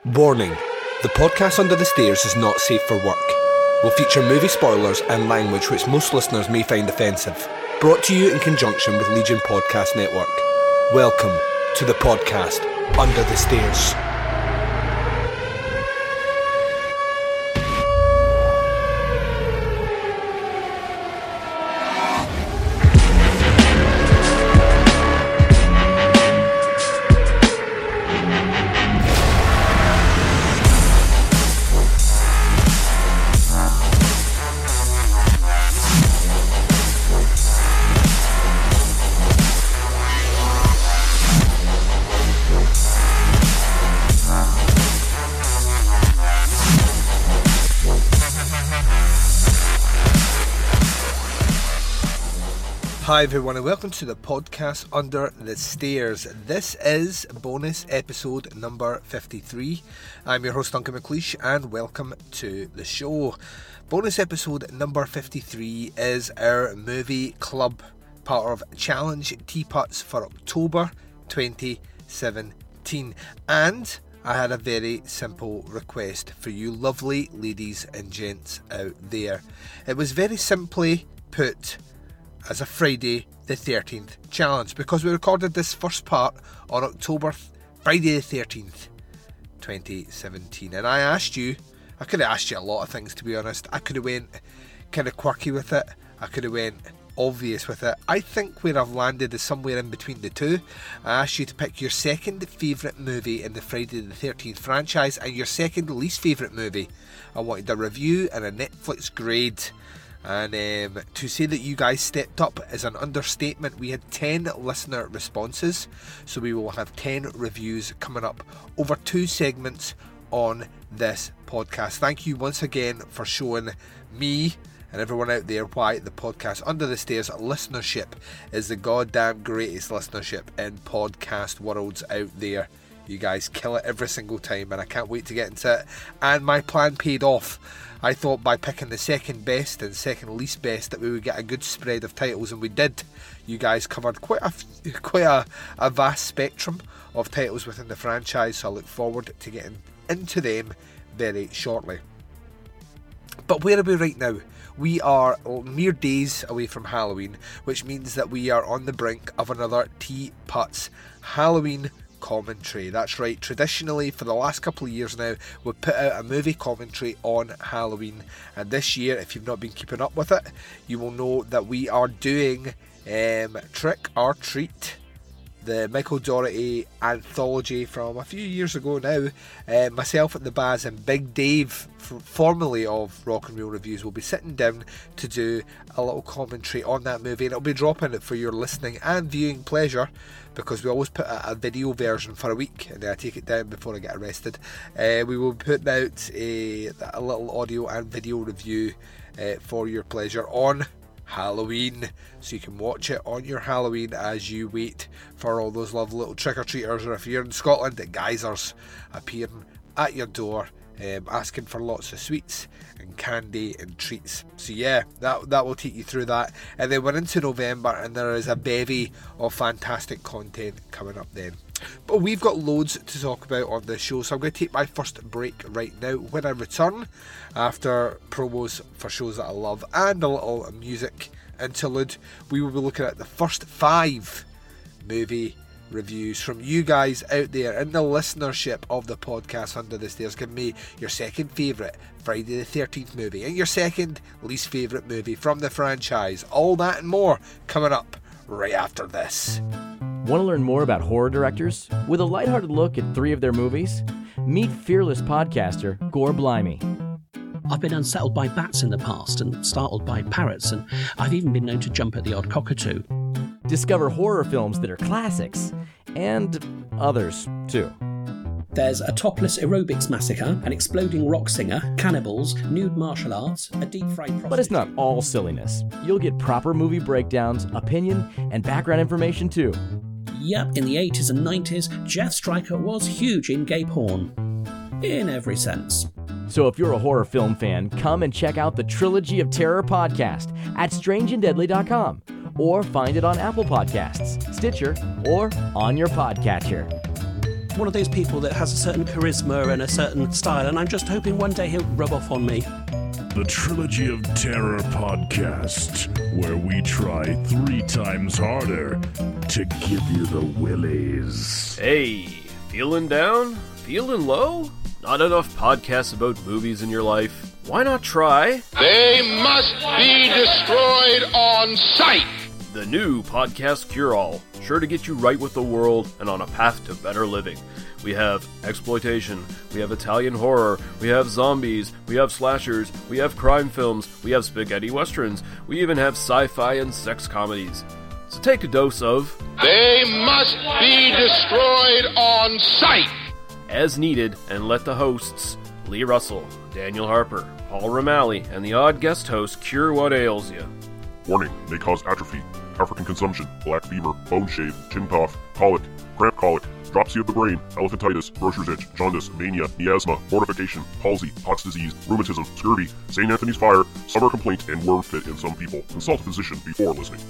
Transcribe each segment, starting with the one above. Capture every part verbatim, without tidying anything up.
Warning, the podcast Under the Stairs is not safe for work. Will feature movie spoilers and language which most listeners may find offensive. Brought to you in conjunction with Legion Podcast Network. Welcome to the podcast Under the Stairs. Hi everyone and welcome to the podcast Under the Stairs. This is bonus episode number fifty-three. I'm your host Duncan McLeish and welcome to the show. Bonus episode number fifty-three is our movie club, part of Challenge Teapots for October twenty seventeen. And I had a very simple request for you lovely ladies and gents out there. It was very simply put as a Friday the thirteenth challenge, because we recorded this first part on October, Friday the thirteenth, twenty seventeen, and I asked you, I could have asked you a lot of things to be honest. I could have went kind of quirky with it, I could have went obvious with it. I think where I've landed is somewhere in between the two. I asked you to pick your second favourite movie in the Friday the thirteenth franchise and your second least favourite movie. I wanted a review and a Netflix grade. And um, to say that you guys stepped up is an understatement. We had ten listener responses, so we will have ten reviews coming up over two segments on this podcast. Thank you once again for showing me and everyone out there why the podcast Under the Stairs listenership is the goddamn greatest listenership in podcast worlds out there. You guys kill it every single time and I can't wait to get into it. And my plan paid off. I thought by picking the second best and second least best that we would get a good spread of titles, and we did. You guys covered quite a quite a, a vast spectrum of titles within the franchise, so I look forward to getting into them very shortly. But where are we right now? We are mere days away from Halloween, which means that we are on the brink of another Teapots Halloween commentary. That's right, traditionally for the last couple of years now we've put out a movie commentary on Halloween, and this year, if you've not been keeping up with it, you will know that we are doing um, Trick or Treat, the Michael Dougherty anthology from a few years ago now. Uh, myself at the Baz and Big Dave, f- formerly of Rock and Reel Reviews, will be sitting down to do a little commentary on that movie, and it'll be dropping it for your listening and viewing pleasure, because we always put a, a video version for a week and then I take it down before I get arrested. Uh, we will put out a, a little audio and video review uh, for your pleasure on Halloween, so you can watch it on your Halloween as you wait for all those lovely little trick-or-treaters, or if you're in Scotland, the geysers appearing at your door, um, asking for lots of sweets and candy and treats. So yeah, that that will take you through that, and then we're into November and there is a bevy of fantastic content coming up then. But we've got loads to talk about on this show, so I'm going to take my first break right now. When I return, after promos for shows that I love and a little music interlude, we will be looking at the first five movie reviews from you guys out there in the listenership of the podcast Under the Stairs. Give me your second favourite Friday the thirteenth movie and your second least favourite movie from the franchise. All that and more coming up right after this. Want to learn more about horror directors? With a lighthearted look at three of their movies? Meet fearless podcaster Gore Blimey. I've been unsettled by bats in the past and startled by parrots, and I've even been known to jump at the odd cockatoo. Discover horror films that are classics, and others too. There's a topless aerobics massacre, an exploding rock singer, cannibals, nude martial arts, a deep-fried prostitute. But it's not all silliness. You'll get proper movie breakdowns, opinion, and background information too. Yep, in the eighties and nineties, Jeff Stryker was huge in gay porn. In every sense. So if you're a horror film fan, come and check out the Trilogy of Terror podcast at strange and deadly dot com, or find it on Apple Podcasts, Stitcher, or on your podcatcher. one of those people that has a certain charisma and a certain style, and I'm just hoping one day he'll rub off on me. The Trilogy of Terror podcast, where we try three times harder to give you the willies. Hey, feeling down? Feeling low? Not enough podcasts about movies in your life? Why not try... They must be destroyed on sight! The new Podcast Cure-All, sure to get you right with the world and on a path to better living. We have exploitation, we have Italian horror, we have zombies, we have slashers, we have crime films, we have spaghetti westerns, we even have sci-fi and sex comedies. So take a dose of... They must be destroyed on sight! As needed, and let the hosts, Lee Russell, Daniel Harper, Paul Romali, and the odd guest host cure what ails you. Warning, may cause atrophy, African consumption, black fever, bone shave, chin cough, colic, cramp colic, dropsy of the brain, elephantitis, grocer's itch, jaundice, mania, miasma, mortification, palsy, Pott's disease, rheumatism, scurvy, Saint Anthony's fire, summer complaint, and worm fit in some people. Consult a physician before listening.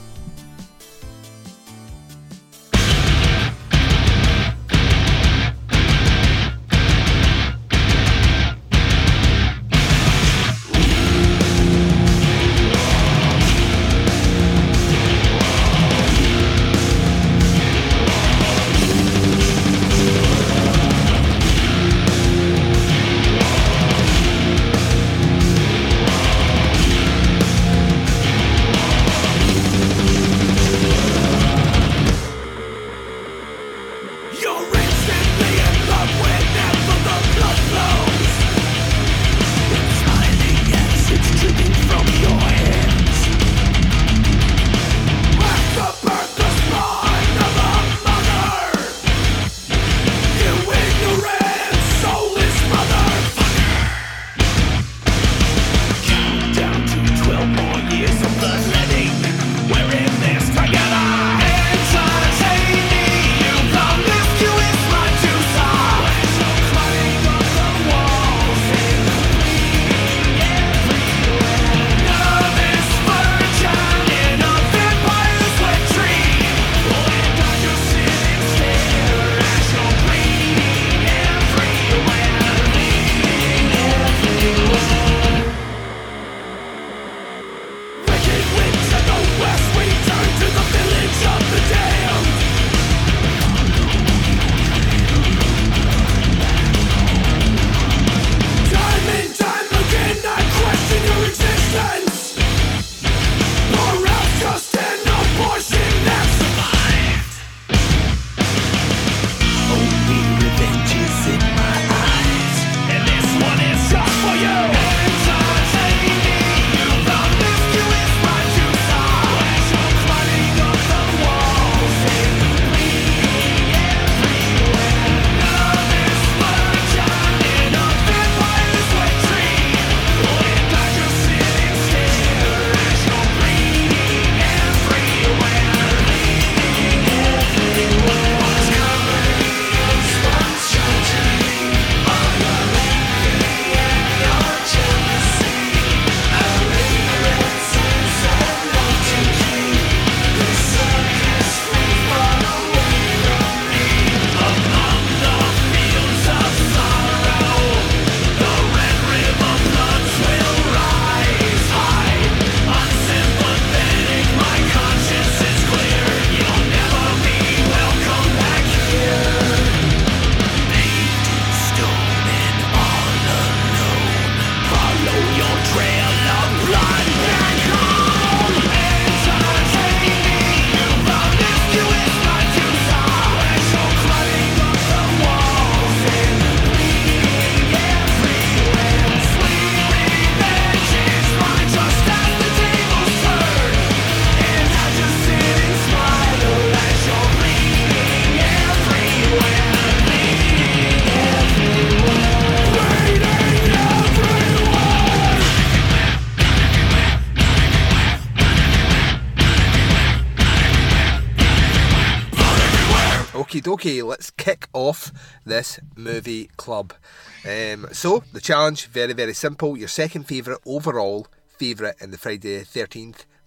Okie dokie, let's kick off this movie club. Um, so, the challenge, very, very simple. Your second favourite overall favourite in the Friday the thirteenth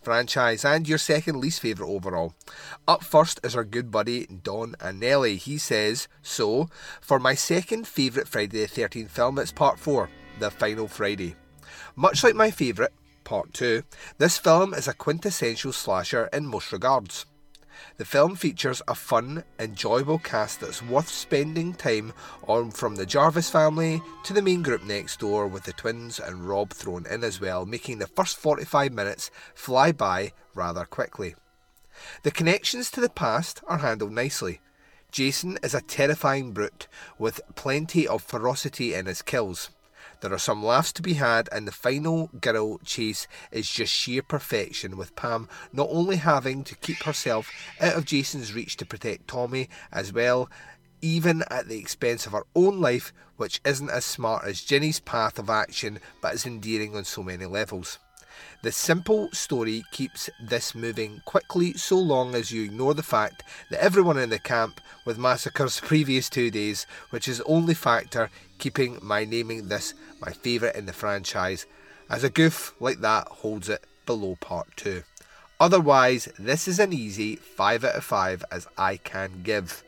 franchise and your second least favourite overall. Up first is our good buddy Don Anelli. He says, so, for my second favourite Friday the thirteenth film, it's part four, The Final Friday. Much like my favourite, part two, this film is a quintessential slasher in most regards. The film features a fun, enjoyable cast that's worth spending time on, from the Jarvis family to the main group next door, with the twins and Rob thrown in as well, making the first forty-five minutes fly by rather quickly. The connections to the past are handled nicely. Jason is a terrifying brute with plenty of ferocity in his kills. There are some laughs to be had, and the final girl chase is just sheer perfection, with Pam not only having to keep herself out of Jason's reach to protect Tommy as well, even at the expense of her own life, which isn't as smart as Ginny's path of action, but is endearing on so many levels. The simple story keeps this moving quickly so long as you ignore the fact that everyone in the camp with Massacre's previous two days, which is the only factor keeping my naming this my favourite in the franchise, as a goof like that holds it below part two. Otherwise, this is an easy five out of five as I can give.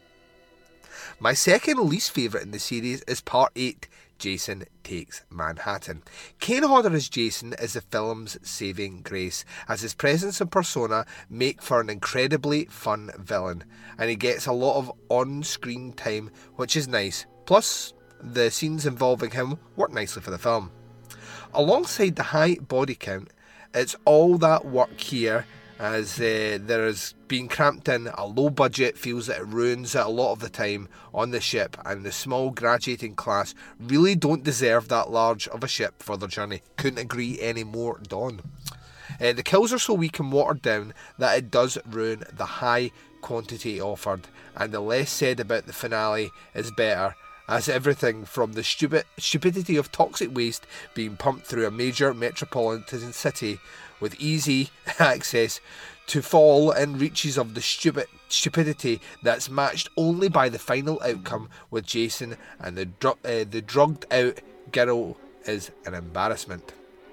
My second least favourite in the series is part eight, Jason Takes Manhattan. Kane Hodder as Jason is the film's saving grace, as his presence and persona make for an incredibly fun villain, and he gets a lot of on-screen time, which is nice. Plus, the scenes involving him work nicely for the film. Alongside the high body count, it's all that work here, as uh, there is being cramped in. A low budget feels that it ruins it a lot of the time on the ship, and the small graduating class really don't deserve that large of a ship for their journey. Couldn't agree any more, Don. Uh, the kills are so weak and watered down that it does ruin the high quantity offered, and the less said about the finale is better, as everything from the stupid stupidity of toxic waste being pumped through a major metropolitan city with easy access to fall in reaches of the stupid stupidity that's matched only by the final outcome with Jason and the, dr- uh, the drugged out girl is an embarrassment.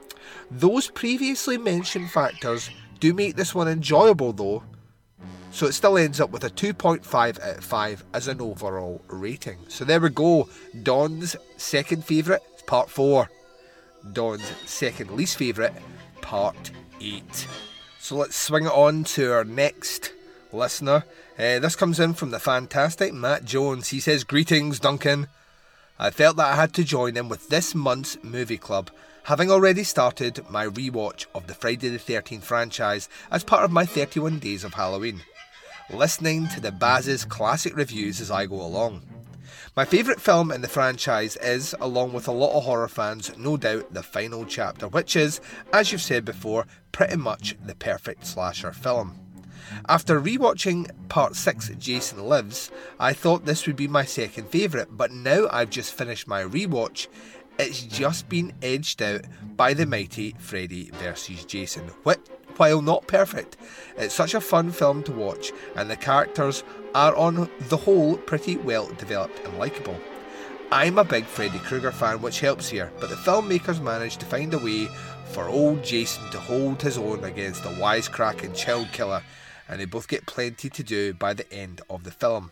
Those previously mentioned factors do make this one enjoyable though, so it still ends up with a two point five out of five as an overall rating. So there we go. Don's second favourite, part four. Don's second least favourite, part eight. So let's swing it on to our next listener. Uh, this comes in from the fantastic Matt Jones. He says, greetings, Duncan. I felt that I had to join in with this month's movie club, having already started my rewatch of the Friday the thirteenth franchise as part of my thirty-one days of Halloween, listening to the Baz's classic reviews as I go along. My favourite film in the franchise is, along with a lot of horror fans, no doubt the final chapter, which is, as you've said before, pretty much the perfect slasher film. After rewatching part six, Jason Lives, I thought this would be my second favourite, but now I've just finished my rewatch, it's just been edged out by the mighty Freddy versus Jason. Which, while not perfect, it's such a fun film to watch, and the characters are on the whole pretty well developed and likeable. I'm a big Freddy Krueger fan, which helps here, but the filmmakers managed to find a way for old Jason to hold his own against the wisecracking child killer, and they both get plenty to do by the end of the film.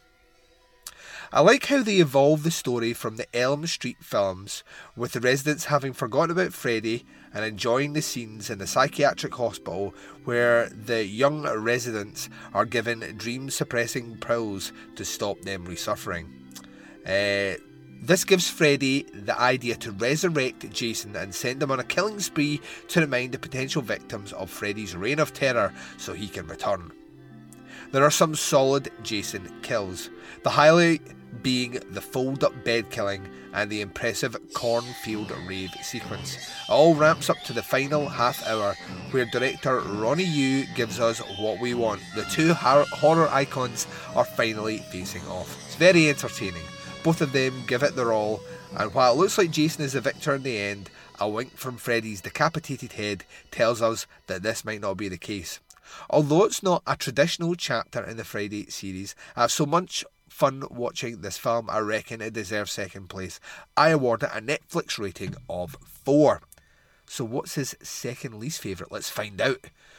I like how they evolve the story from the Elm Street films, with the residents having forgotten about Freddy and enjoying the scenes in the psychiatric hospital where the young residents are given dream-suppressing pills to stop them resuffering. Uh, this gives Freddy the idea to resurrect Jason and send him on a killing spree to remind the potential victims of Freddy's reign of terror so he can return. There are some solid Jason kills, the highlight being the fold-up bed killing and the impressive cornfield rave sequence. It all ramps up to the final half hour, where director Ronnie Yu gives us what we want. The two har- horror icons are finally facing off. It's very entertaining. Both of them give it their all, and while it looks like Jason is the victor in the end, a wink from Freddy's decapitated head tells us that this might not be the case. Although it's not a traditional chapter in the Friday series, I have so much fun watching this film, I reckon it deserves second place. I award it a Netflix rating of four. So what's his second least favourite? Let's find out.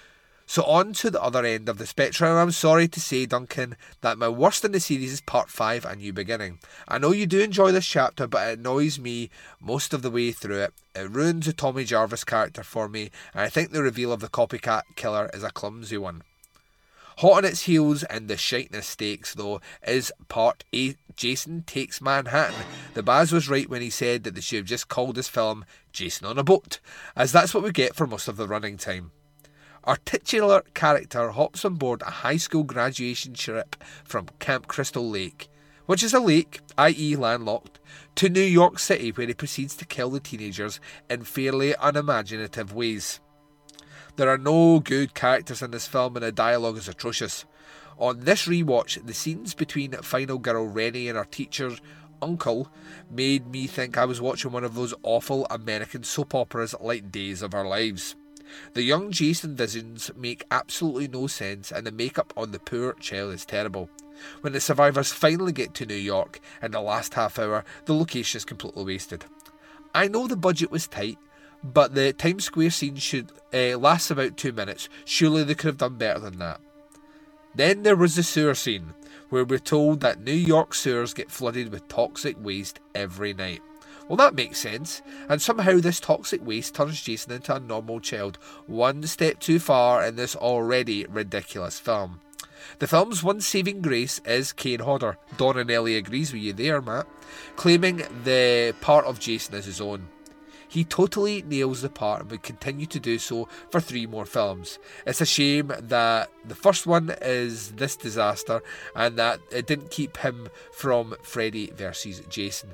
So on to the other end of the spectrum, and I'm sorry to say, Duncan, that my worst in the series is part five, A New Beginning. I know you do enjoy this chapter, but it annoys me most of the way through it. It ruins the Tommy Jarvis character for me, and I think the reveal of the copycat killer is a clumsy one. Hot on its heels and the shiteness stakes, though, is part eight, Jason Takes Manhattan. The Baz was right when he said that they should have just called this film Jason on a Boat, as that's what we get for most of the running time. Our titular character hops on board a high school graduation trip from Camp Crystal Lake, which is a lake, that is landlocked, to New York City, where he proceeds to kill the teenagers in fairly unimaginative ways. There are no good characters in this film and the dialogue is atrocious. On this rewatch, the scenes between final girl Rennie and her teacher's uncle made me think I was watching one of those awful American soap operas like Days of Our Lives. The young Jason visions make absolutely no sense and the makeup on the poor child is terrible. When the survivors finally get to New York in the last half hour, the location is completely wasted. I know the budget was tight, but the Times Square scene should uh, last about two minutes. Surely they could have done better than that. Then there was the sewer scene, where we're told that New York sewers get flooded with toxic waste every night. Well, that makes sense, and somehow this toxic waste turns Jason into a normal child, one step too far in this already ridiculous film. The film's one saving grace is Kane Hodder. Don and Ellie agrees with you there, Matt, claiming the part of Jason as his own. He totally nails the part and would continue to do so for three more films. It's a shame that the first one is this disaster and that it didn't keep him from Freddy versus Jason.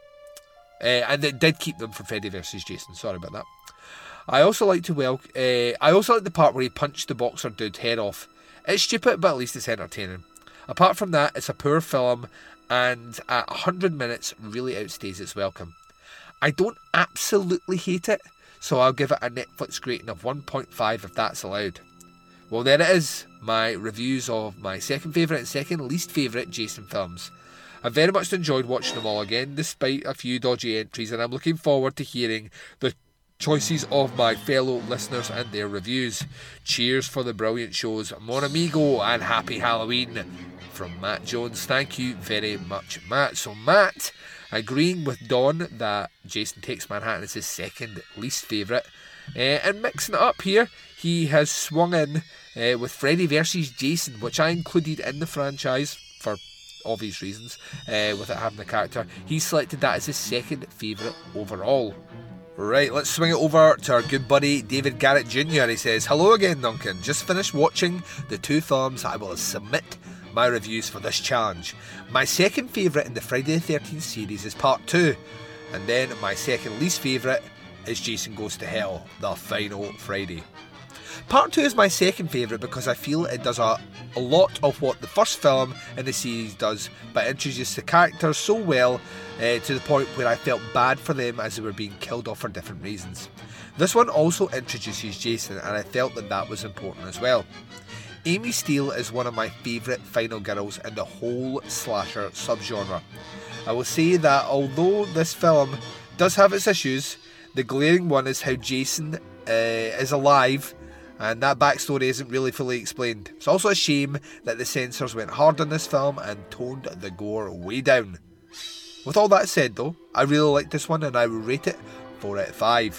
Uh, and it did keep them from Freddy versus Jason. Sorry about that. I also like to well. Uh, I also like the part where he punched the boxer dude's head off. It's stupid, but at least it's entertaining. Apart from that, it's a poor film, and at one hundred minutes, really outstays its welcome. I don't absolutely hate it, so I'll give it a Netflix rating of one point five if that's allowed. Well, there it is, my reviews of my second favourite and second least favourite Jason films. I very much enjoyed watching them all again, despite a few dodgy entries, and I'm looking forward to hearing the choices of my fellow listeners and their reviews. Cheers for the brilliant shows, Mon Amigo, and Happy Halloween. From Matt Jones, thank you very much, Matt. So Matt, agreeing with Don that Jason Takes Manhattan is his second least favourite, uh, and mixing it up here, he has swung in uh, with Freddy versus Jason, which I included in the franchise for obvious reasons, uh, without having the character. He selected that as his second favourite overall. Right, let's swing it over to our good buddy David Garrett Junior He says, "Hello again, Duncan. Just finished watching the two films I will submit my reviews for this challenge. My second favourite in the Friday the thirteenth series is part two, and then my second least favourite is Jason Goes to Hell, the final Friday. Part two is my second favourite because I feel it does a, a lot of what the first film in the series does, but introduces the characters so well uh, to the point where I felt bad for them as they were being killed off for different reasons. This one also introduces Jason, and I felt that that was important as well. Amy Steele is one of my favourite final girls in the whole slasher subgenre. I will say that although this film does have its issues, the glaring one is how Jason uh, is alive, and that backstory isn't really fully explained. It's also a shame that the censors went hard on this film and toned the gore way down. With all that said though, I really like this one and I will rate it four out of five.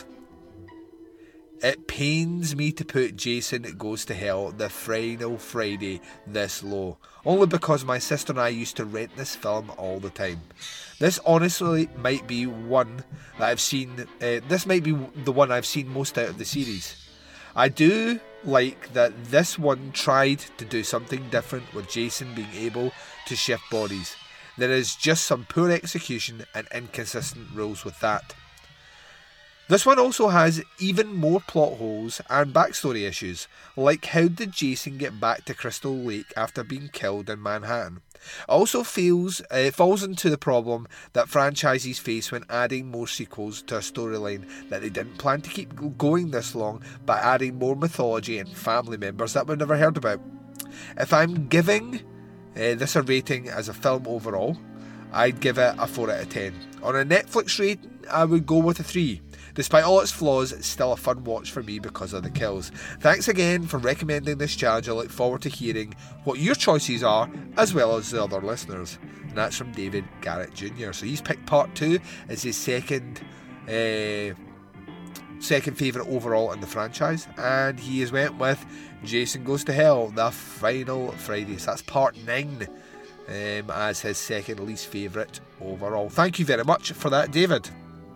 It pains me to put Jason Goes to Hell, the final Friday, this low, only because my sister and I used to rent this film all the time. This honestly might be one that I've seen, uh, this might be the one I've seen most out of the series. I do like that this one tried to do something different with Jason being able to shift bodies. There is just some poor execution and inconsistent rules with that. This one also has even more plot holes and backstory issues, like how did Jason get back to Crystal Lake after being killed in Manhattan? It also feels, uh, falls into the problem that franchises face when adding more sequels to a storyline that they didn't plan to keep going this long by adding more mythology and family members that we've never heard about. If I'm giving uh, this a rating as a film overall, I'd give it a four out of ten. On a Netflix rating, I would go with a three. Despite all its flaws, it's still a fun watch for me because of the kills. Thanks again for recommending this challenge. I look forward to hearing what your choices are, as well as the other listeners. And that's from David Garrett Junior So he's picked part two as his second uh, second favourite overall in the franchise, and he has went with Jason Goes to Hell, the final Friday. So that's part nine um, as his second least favourite overall. Thank you very much for that, David.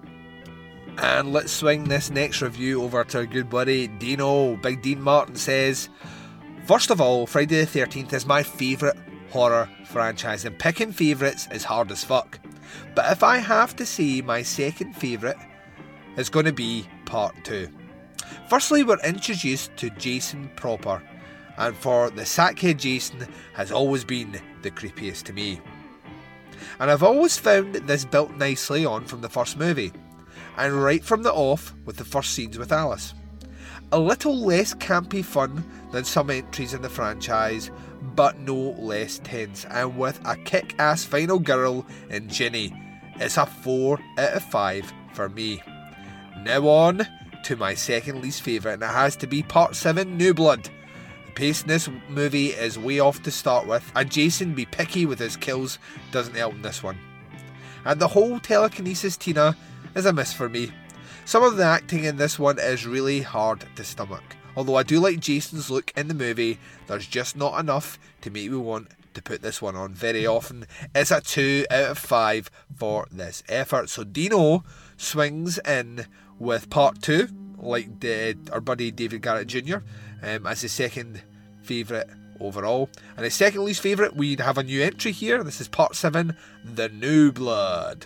And let's swing this next review over to our good buddy Dino. Big Dean Martin says, first of all, Friday the thirteenth is my favourite horror franchise, and picking favourites is hard as fuck. But if I have to say my second favourite, it's going to be part two. Firstly, we're introduced to Jason proper, and for the Sackhead Jason has always been the creepiest to me. And I've always found this built nicely on from the first movie, and right from the off with the first scenes with Alice. A little less campy fun than some entries in the franchise, but no less tense, and with a kick-ass final girl in Ginny, it's a four out of five for me. Now on to my second least favourite, and it has to be part seven, New Blood. The pace in this movie is way off to start with, and Jason be picky with his kills doesn't help in this one. And the whole telekinesis Tina is a miss for me. Some of the acting in this one is really hard to stomach. Although I do like Jason's look in the movie, there's just not enough to make me want to put this one on very often. It's a two out of five for this effort. So Dino swings in with part two, like the, our buddy David Garrett Junior, um, as his second favourite overall. And his second least favourite, we have a new entry here. This is part seven, The New Blood.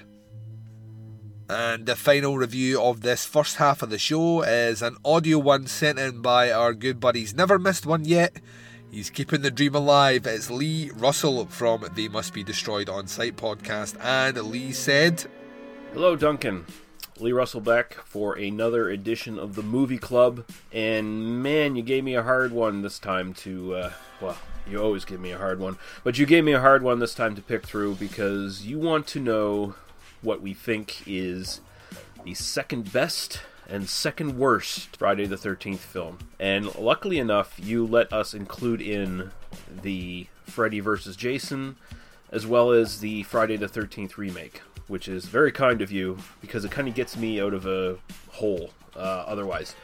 And the final review of this first half of the show is an audio one sent in by our good buddies. Never missed one yet. He's keeping the dream alive. It's Lee Russell from They Must Be Destroyed On Sight podcast. And Lee said, Hello, Duncan. Lee Russell back for another edition of the Movie Club. And man, you gave me a hard one this time to, uh, well, you always give me a hard one. But you gave me a hard one this time to pick through because you want to know what we think is the second best and second worst Friday the thirteenth film. And luckily enough, you let us include in the Freddy versus. Jason, as well as the Friday the thirteenth remake, which is very kind of you, because it kind of gets me out of a hole uh, otherwise.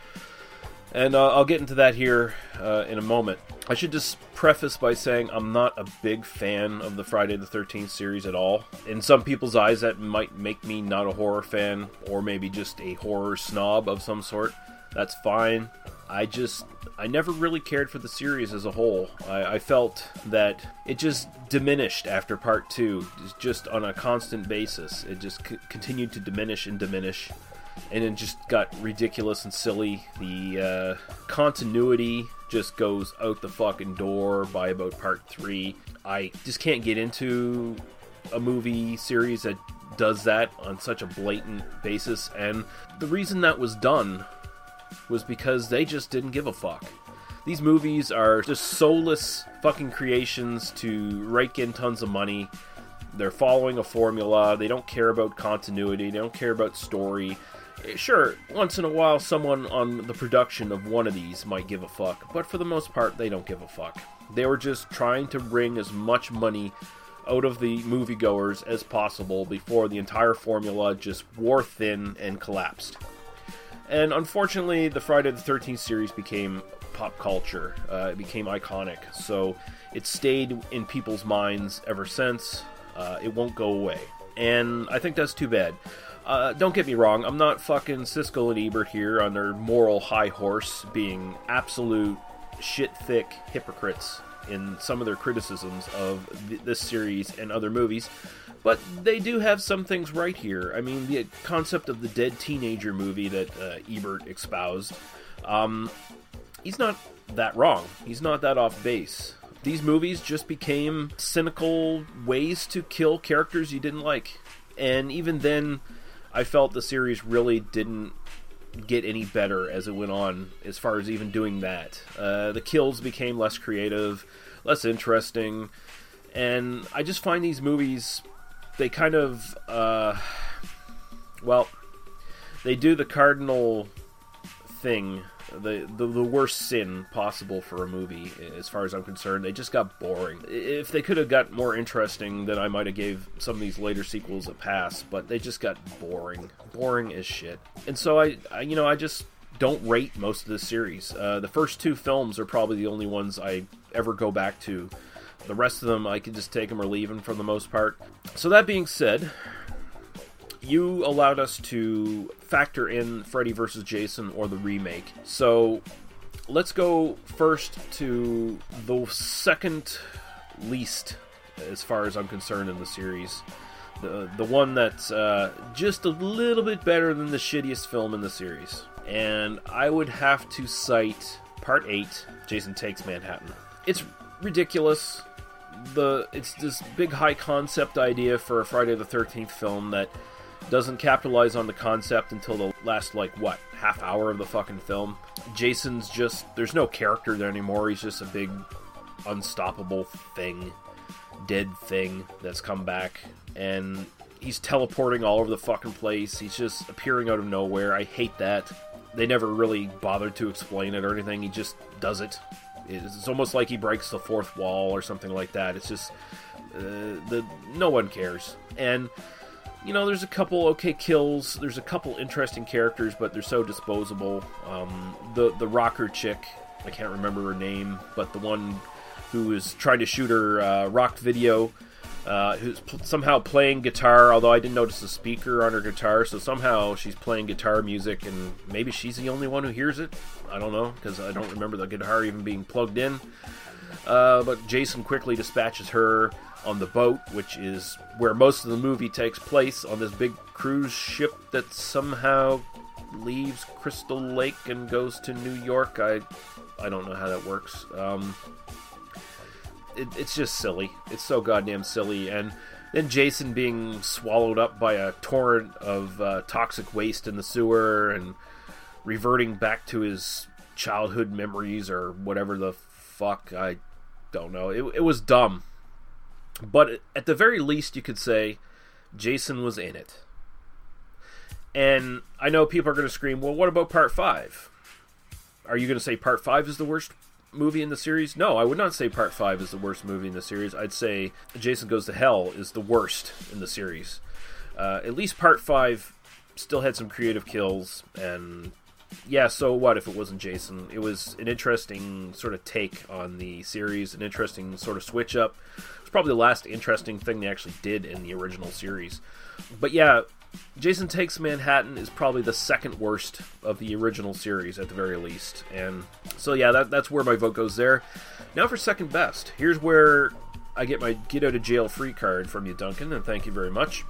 And uh, I'll get into that here uh, in a moment. I should just preface by saying I'm not a big fan of the Friday the thirteenth series at all. In some people's eyes, that might make me not a horror fan, or maybe just a horror snob of some sort. That's fine. I just, I never really cared for the series as a whole. I, I felt that it just diminished after part two, just on a constant basis. It just c- continued to diminish and diminish. And it just got ridiculous and silly. The uh, continuity just goes out the fucking door by about part three. I just can't get into a movie series that does that on such a blatant basis. And the reason that was done was because they just didn't give a fuck. These movies are just soulless fucking creations to rake in tons of money. They're following a formula. They don't care about continuity. They don't care about story. Sure, once in a while someone on the production of one of these might give a fuck, but for the most part they don't give a fuck. They were just trying to wring as much money out of the moviegoers as possible before the entire formula just wore thin and collapsed. And unfortunately, the Friday the thirteenth series became pop culture. Uh, it became iconic, so it stayed in people's minds ever since. Uh, it won't go away, and I think that's too bad. Uh, don't get me wrong, I'm not fucking Siskel and Ebert here on their moral high horse, being absolute shit-thick hypocrites in some of their criticisms of th- this series and other movies, but they do have some things right here. I mean, the concept of the dead teenager movie that uh, Ebert espoused, um, he's not that wrong. He's not that off base. These movies just became cynical ways to kill characters you didn't like, and even then, I felt the series really didn't get any better as it went on, as far as even doing that. Uh, the kills became less creative, less interesting, and I just find these movies, they kind of, uh, well, they do the cardinal thing, the, the the worst sin possible for a movie, as far as I'm concerned. They just got boring. If they could have got more interesting, then I might have gave some of these later sequels a pass, but they just got boring. Boring as shit. And so I, I you know, I just don't rate most of this series. Uh, the first two films are probably the only ones I ever go back to. The rest of them, I can just take them or leave them for the most part. So that being said, you allowed us to factor in Freddy versus. Jason or the remake. So let's go first to the second least, as far as I'm concerned, in the series. The, the one that's uh, just a little bit better than the shittiest film in the series. And I would have to cite Part eight, Jason Takes Manhattan. It's ridiculous. The It's this big high concept idea for a Friday the thirteenth film that doesn't capitalize on the concept until the last, like, what, half hour of the fucking film. Jason's just, there's no character there anymore. He's just a big, unstoppable thing, dead thing that's come back. And he's teleporting all over the fucking place. He's just appearing out of nowhere. I hate that. They never really bothered to explain it or anything. He just does it. It's almost like he breaks the fourth wall or something like that. It's just, uh, the no one cares. And, you know, there's a couple okay kills. There's a couple interesting characters, but they're so disposable. Um, the the rocker chick, I can't remember her name, but the one who is trying to shoot her uh, rock video, uh, who's p- somehow playing guitar, although I didn't notice a speaker on her guitar, so somehow she's playing guitar music, and maybe she's the only one who hears it. I don't know, because I don't remember the guitar even being plugged in. Uh, but Jason quickly dispatches her on the boat, which is where most of the movie takes place, on this big cruise ship that somehow leaves Crystal Lake and goes to New York. I I don't know how that works. Um, it, it's just silly. It's so goddamn silly. And then Jason being swallowed up by a torrent of uh, toxic waste in the sewer and reverting back to his childhood memories or whatever the fuck. I don't know. It, it was dumb. But at the very least, you could say Jason was in it. And I know people are going to scream, well, what about Part five? Are you going to say Part five is the worst movie in the series? No, I would not say Part five is the worst movie in the series. I'd say Jason Goes to Hell is the worst in the series. Uh, at least Part five still had some creative kills, and yeah, so what if it wasn't Jason? It was an interesting sort of take on the series, an interesting sort of switch up. It was probably the last interesting thing they actually did in the original series. But yeah, Jason Takes Manhattan is probably the second worst of the original series, at the very least. And so yeah, that, that's where my vote goes there. Now for second best. Here's where I get my get out of jail free card from you, Duncan, and thank you very much.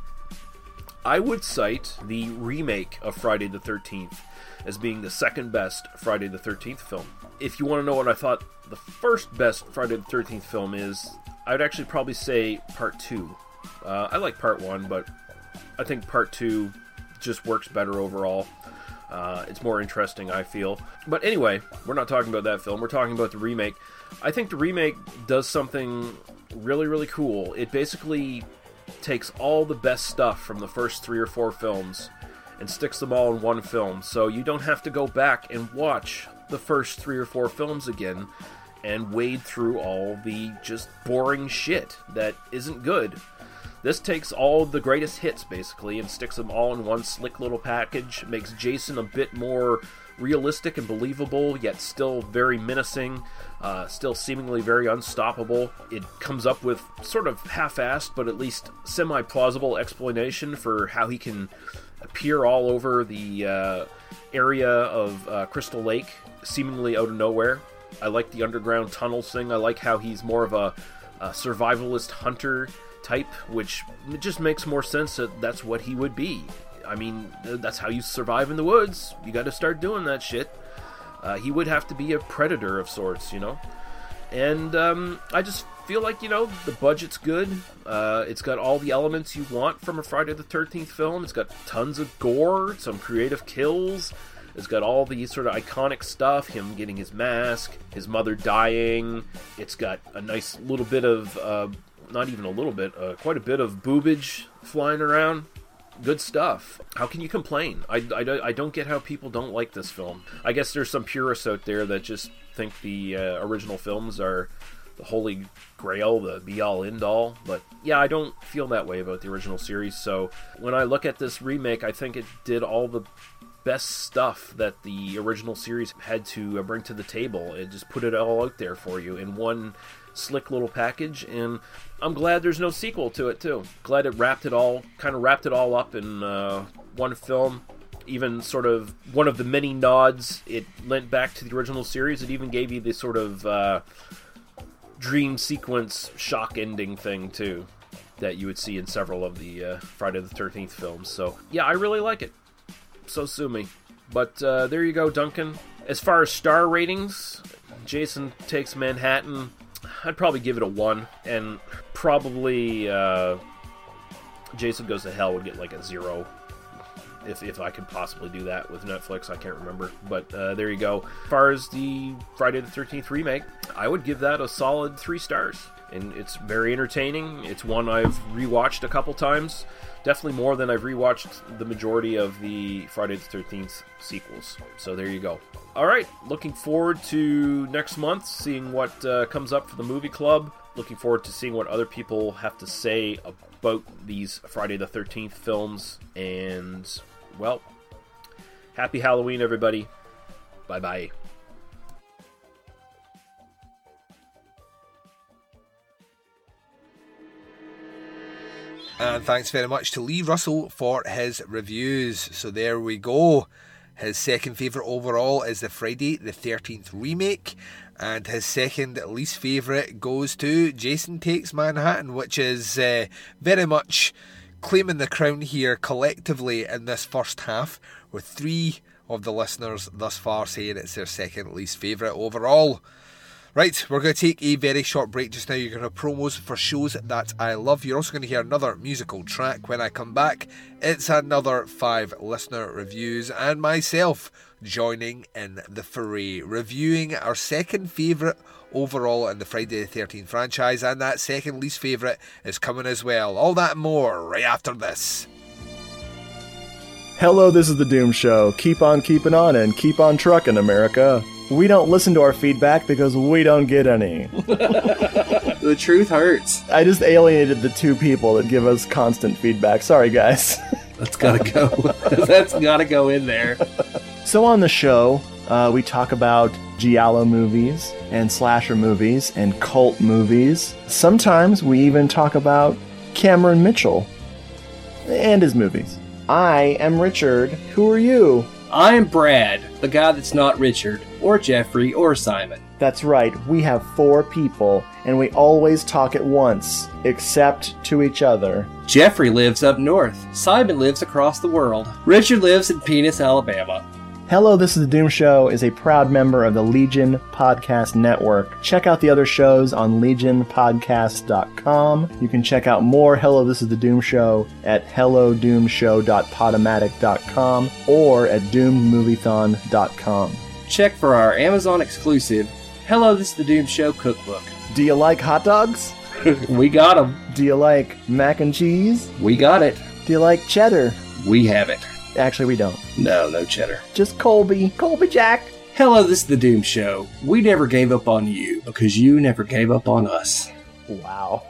I would cite the remake of Friday the thirteenth as being the second best Friday the thirteenth film. If you want to know what I thought the first best Friday the thirteenth film is, I would actually probably say Part two. Uh, I like Part one, but I think Part two just works better overall. Uh, it's more interesting, I feel. But anyway, we're not talking about that film. We're talking about the remake. I think the remake does something really, really cool. It basically takes all the best stuff from the first three or four films and sticks them all in one film. So you don't have to go back and watch the first three or four films again and wade through all the just boring shit that isn't good. This takes all the greatest hits, basically, and sticks them all in one slick little package. Makes Jason a bit more realistic and believable, yet still very menacing, uh, still seemingly very unstoppable. It comes up with sort of half-assed, but at least semi-plausible explanation for how he can appear all over the uh, area of uh, Crystal Lake, seemingly out of nowhere. I like the underground tunnels thing. I like how he's more of a, a survivalist hunter type, which just makes more sense that that's what he would be. I mean, that's how you survive in the woods. You got to start doing that shit. Uh, he would have to be a predator of sorts, you know? And um, I just feel like, you know, the budget's good. Uh, it's got all the elements you want from a Friday the thirteenth film. It's got tons of gore, some creative kills. It's got all the sort of iconic stuff, him getting his mask, his mother dying. It's got a nice little bit of, uh, not even a little bit, uh, quite a bit of boobage flying around. good stuff. How can you complain? I, I, I don't get how people don't like this film. I guess there's some purists out there that just think the uh, original films are the holy grail, the be-all, end-all. But yeah, I don't feel that way about the original series. So when I look at this remake, I think it did all the best stuff that the original series had to bring to the table. It just put it all out there for you in one slick little package, and I'm glad there's no sequel to it too. Glad it wrapped it all, kind of wrapped it all up in uh, one film. Even sort of one of the many nods it lent back to the original series. It even gave you this sort of uh, dream sequence shock ending thing too, that you would see in several of the uh, Friday the thirteenth films. So yeah, I really like it. So sue me. But uh, there you go, Duncan. As far as star ratings, Jason Takes Manhattan, I'd probably give it a one, and probably uh, Jason Goes to Hell would get like a zero, if if I could possibly do that with Netflix. I can't remember, but uh, there you go. As far as the Friday the thirteenth remake, I would give that a solid three stars, and it's very entertaining. It's one I've rewatched a couple times. Definitely more than I've rewatched the majority of the Friday the thirteenth sequels. So there you go. Alright, looking forward to next month, seeing what uh, comes up for the movie club. Looking forward to seeing what other people have to say about these Friday the thirteenth films. And, well, happy Halloween, everybody. Bye-bye. And thanks very much to Lee Russell for his reviews. So there we go. His second favourite overall is the Friday the thirteenth remake. And his second least favourite goes to Jason Takes Manhattan, which is uh, very much claiming the crown here collectively in this first half, with three of the listeners thus far saying it's their second least favourite overall. Right, we're going to take a very short break just now. You're going to have promos for shows that I love. You're also going to hear another musical track when I come back. It's another five listener reviews and myself joining in the foray, reviewing our second favourite overall in the Friday the thirteenth franchise, and that second least favourite is coming as well. All that and more right after this. Hello, this is The Doom Show. Keep on keeping on and keep on trucking, America. We don't listen to our feedback because we don't get any. The truth hurts. I just alienated the two people that give us constant feedback. Sorry, guys. That's gotta go. That's gotta go in there. So on the show, uh, we talk about giallo movies and slasher movies and cult movies. Sometimes we even talk about Cameron Mitchell and his movies. I am Richard. Who are you? I'm Brad, the guy that's not Richard, or Jeffrey, or Simon. That's right, we have four people, and we always talk at once, except to each other. Jeffrey lives up north. Simon lives across the world. Richard lives in Penis, Alabama. Hello, This is the Doom Show is a proud member of the Legion Podcast Network. Check out the other shows on legion podcast dot com. You can check out more Hello, This is the Doom Show at hello doom show dot podomatic dot com or at doomed moviethon dot com. Check for our Amazon exclusive Hello, This is the Doom Show cookbook. Do you like hot dogs? We got them. Do you like mac and cheese? We got it. Do you like cheddar? We have it. Actually, we don't. No, no cheddar. Just Colby. Colby Jack. Hello, this is the Doom Show. We never gave up on you because you never gave up on us. Wow.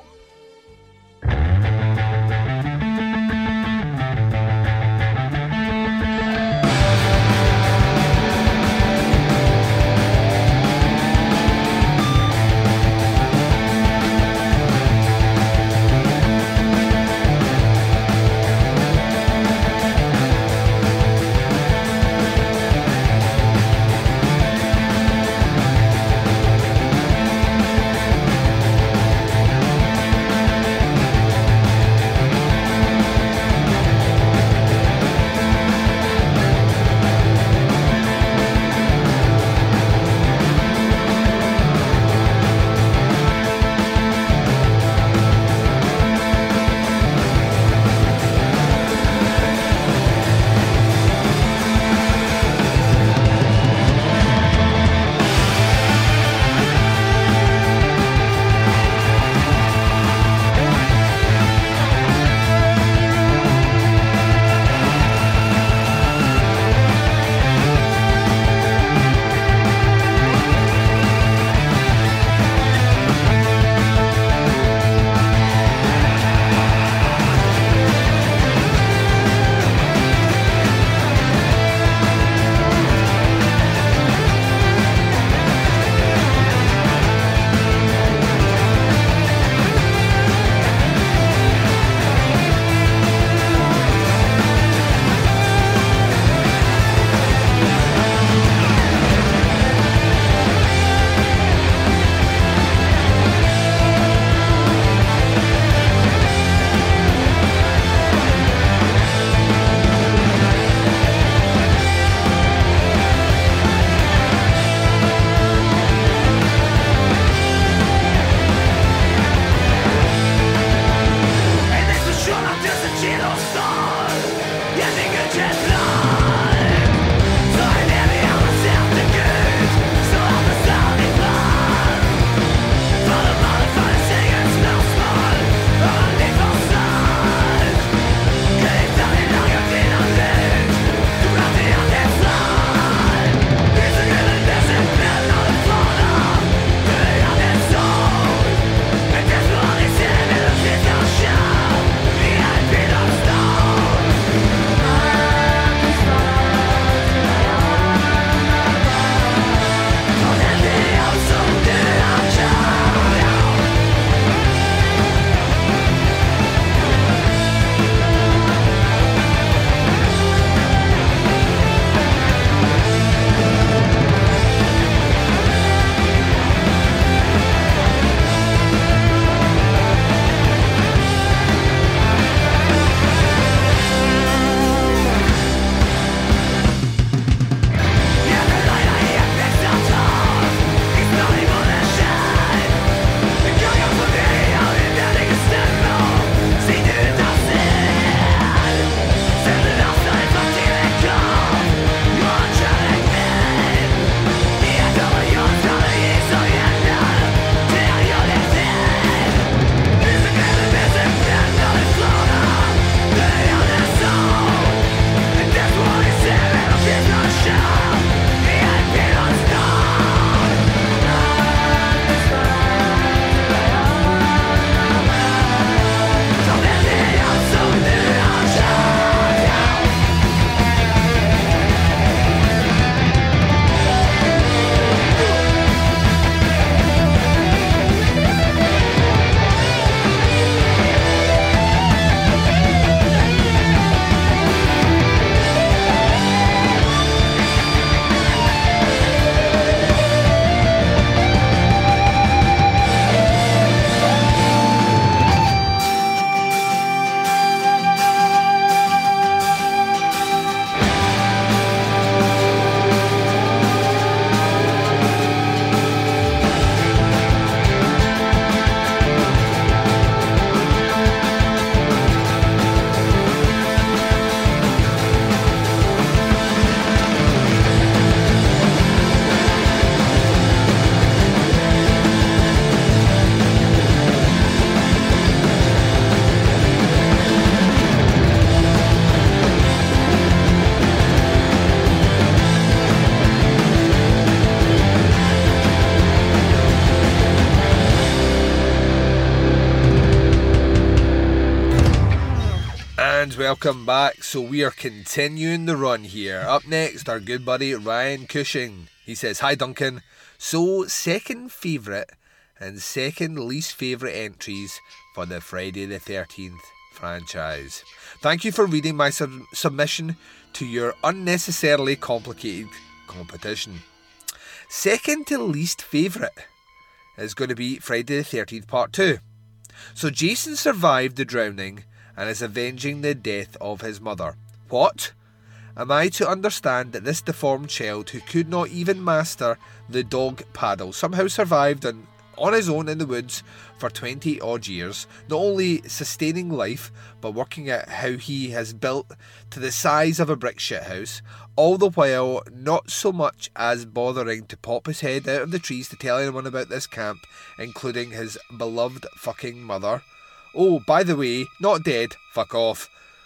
welcome back. So we are continuing the run here. Up next, our good buddy Ryan Cushing. He says, "Hi Duncan. So, second favourite and second least favourite entries for the Friday the thirteenth franchise. Thank you for reading my sub- submission to your unnecessarily complicated competition. Second to least favourite is going to be Friday the thirteenth Part two. So Jason survived the drowning and is avenging the death of his mother. What? Am I to understand that this deformed child who could not even master the dog paddle somehow survived on, on his own in the woods for twenty odd years, not only sustaining life, but working out how he has built to the size of a brick shithouse, all the while not so much as bothering to pop his head out of the trees to tell anyone about this camp, including his beloved fucking mother? Oh, by the way, not dead, fuck off.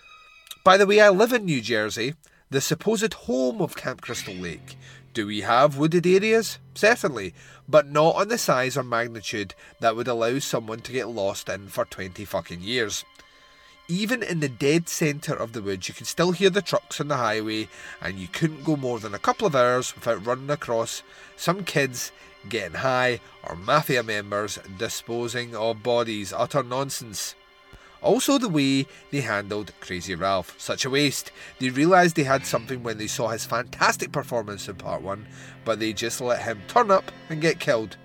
By the way, I live in New Jersey, the supposed home of Camp Crystal Lake. Do we have wooded areas? Certainly, but not on the size or magnitude that would allow someone to get lost in for twenty fucking years. Even in the dead centre of the woods, you can still hear the trucks on the highway, and you couldn't go more than a couple of hours without running across some kids getting high or mafia members disposing of bodies. Utter nonsense. Also the way they handled Crazy Ralph. Such a waste. They realised they had something when they saw his fantastic performance in part one, but they just let him turn up and get killed.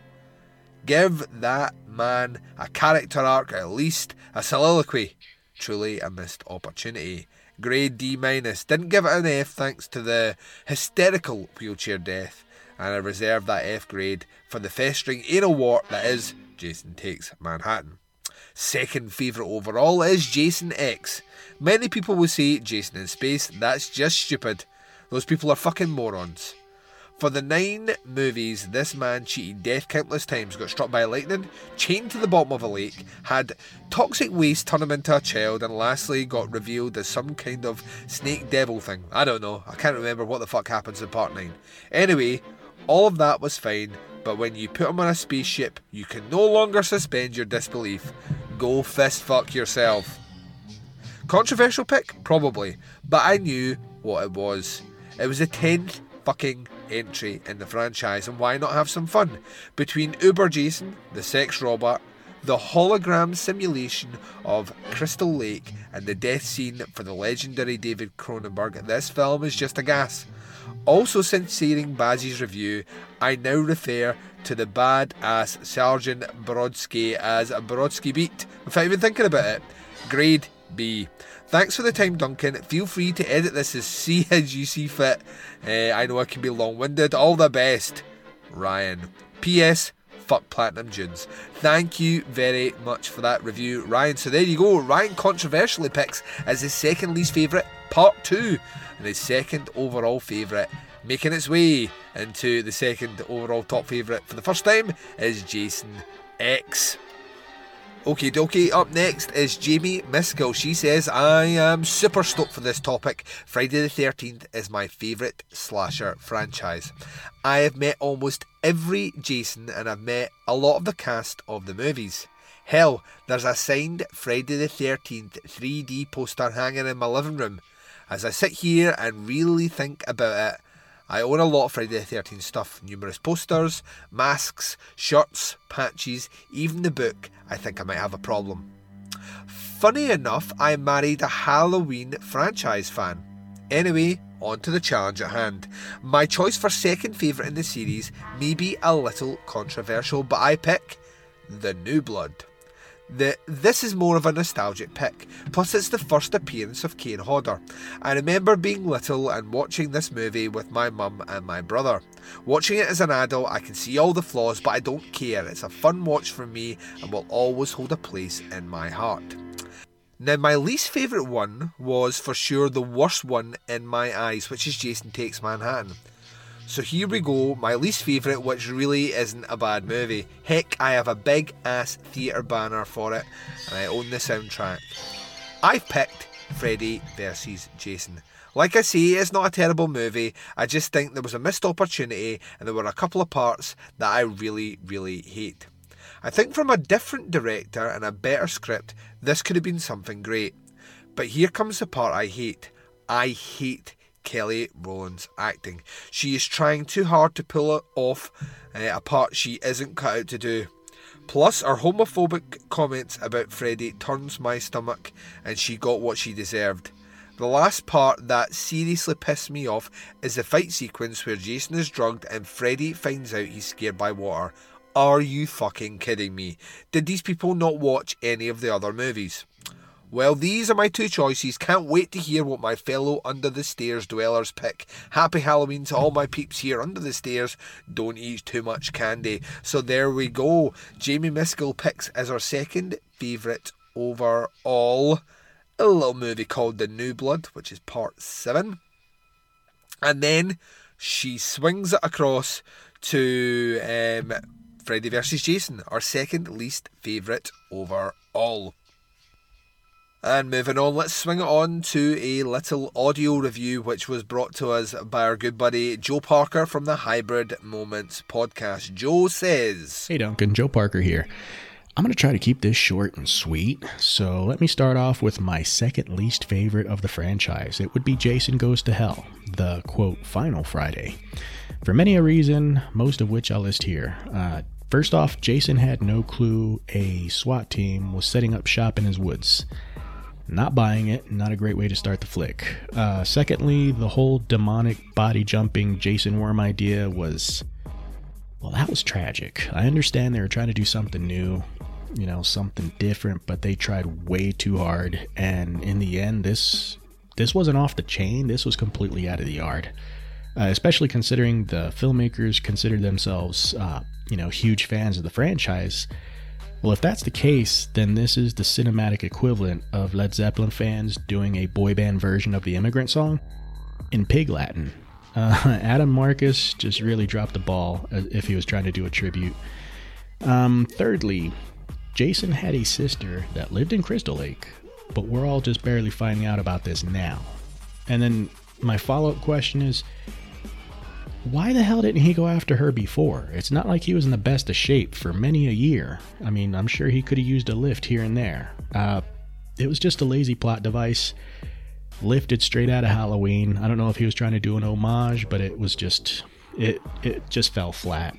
Give that man a character arc, at least a soliloquy. Truly a missed opportunity. Grade D minus. Didn't give it an F thanks to the hysterical wheelchair death, and I reserve that F grade for the festering anal wart that is Jason Takes Manhattan. Second favourite overall is Jason X. Many people will say Jason in Space. That's just stupid. Those people are fucking morons. For the nine movies, this man cheated death countless times, got struck by lightning, chained to the bottom of a lake, had toxic waste turn him into a child, and lastly got revealed as some kind of snake devil thing. I don't know. I can't remember what the fuck happens in part nine. Anyway, all of that was fine, but when you put him on a spaceship, you can no longer suspend your disbelief. Go fist fuck yourself. Controversial pick? Probably. But I knew what it was. It was the tenth fucking entry in the franchise, and why not have some fun? Between Uber Jason, the sex robot, the hologram simulation of Crystal Lake, and the death scene for the legendary David Cronenberg, this film is just a gas. Also, since hearing Bazzy's review, I now refer to the bad-ass Sergeant Brodsky as a Brodsky beat, without even thinking about it. Grade B. Thanks for the time, Duncan. Feel free to edit this as see as you see fit. Uh, I know I can be long-winded. All the best, Ryan. P S. Fuck Platinum Dunes. Thank you very much for that review, Ryan. So there you go. Ryan controversially picks as his second least favourite Part two, and his second overall favourite, making its way into the second overall top favourite for the first time, is Jason X. Okie dokie, up next is Jamie Miskell. She says, I am super stoked for this topic. Friday the thirteenth is my favourite slasher franchise. I have met almost every Jason, and I've met a lot of the cast of the movies. Hell, there's a signed Friday the thirteenth three D poster hanging in my living room. As I sit here and really think about it, I own a lot of Friday the thirteenth stuff. Numerous posters, masks, shirts, patches, even the book. I think I might have a problem. Funny enough, I married a Halloween franchise fan. Anyway, on to the challenge at hand. My choice for second favourite in the series may be a little controversial, but I pick The New Blood. The, this is more of a nostalgic pick, plus it's the first appearance of Kane Hodder. I remember being little and watching this movie with my mum and my brother. Watching it as an adult, I can see all the flaws, but I don't care. It's a fun watch for me and will always hold a place in my heart. Now, my least favourite one was for sure the worst one in my eyes, which is Jason Takes Manhattan. So here we go, my least favourite, which really isn't a bad movie. Heck, I have a big ass theatre banner for it, and I own the soundtrack. I've picked Freddy versus Jason. Like I say, it's not a terrible movie. I just think there was a missed opportunity, and there were a couple of parts that I really, really hate. I think from a different director and a better script, this could have been something great. But here comes the part I hate. I hate Kelly Rowland's acting. She is trying too hard to pull it off uh, a part she isn't cut out to do. Plus, her homophobic comments about Freddy turns my stomach, and she got what she deserved. The last part that seriously pissed me off is the fight sequence where Jason is drugged and Freddy finds out he's scared by water. Are you fucking kidding me? Did these people not watch any of the other movies? Well, these are my two choices. Can't wait to hear what my fellow Under the Stairs dwellers pick. Happy Halloween to all my peeps here under the stairs. Don't eat too much candy. So there we go. Jamie Miskell picks as our second favourite overall a little movie called The New Blood, which is part seven. And then she swings it across to um, Freddy versus Jason, our second least favourite overall. And moving on, let's swing it on to a little audio review which was brought to us by our good buddy Joe Parker from the Hybrid Moments podcast. Joe says, Hey Duncan, Joe Parker here. I'm going to try to keep this short and sweet, so let me start off with my second least favorite of the franchise. It would be Jason Goes to Hell, the, quote, final Friday. For many a reason, most of which I'll list here. Uh, first off, Jason had no clue a SWAT team was setting up shop in his woods. Not buying it, not a great way to start the flick. Uh, secondly, the whole demonic body jumping Jason worm idea was, well, that was tragic. I understand they were trying to do something new, you know, something different, but they tried way too hard, and in the end, this this wasn't off the chain. This was completely out of the yard, uh, especially considering the filmmakers considered themselves, uh, you know, huge fans of the franchise. Well, if that's the case, then this is the cinematic equivalent of Led Zeppelin fans doing a boy band version of the Immigrant Song in Pig Latin. Uh, Adam Marcus just really dropped the ball if he was trying to do a tribute. Um, thirdly, Jason had a sister that lived in Crystal Lake, but we're all just barely finding out about this now. And then my follow-up question is, why the hell didn't he go after her before? It's not like he was in the best of shape for many a year. I mean, I'm sure he could have used a lift here and there. Uh, it was just a lazy plot device, lifted straight out of Halloween. I don't know if he was trying to do an homage, but it was just, it it just fell flat.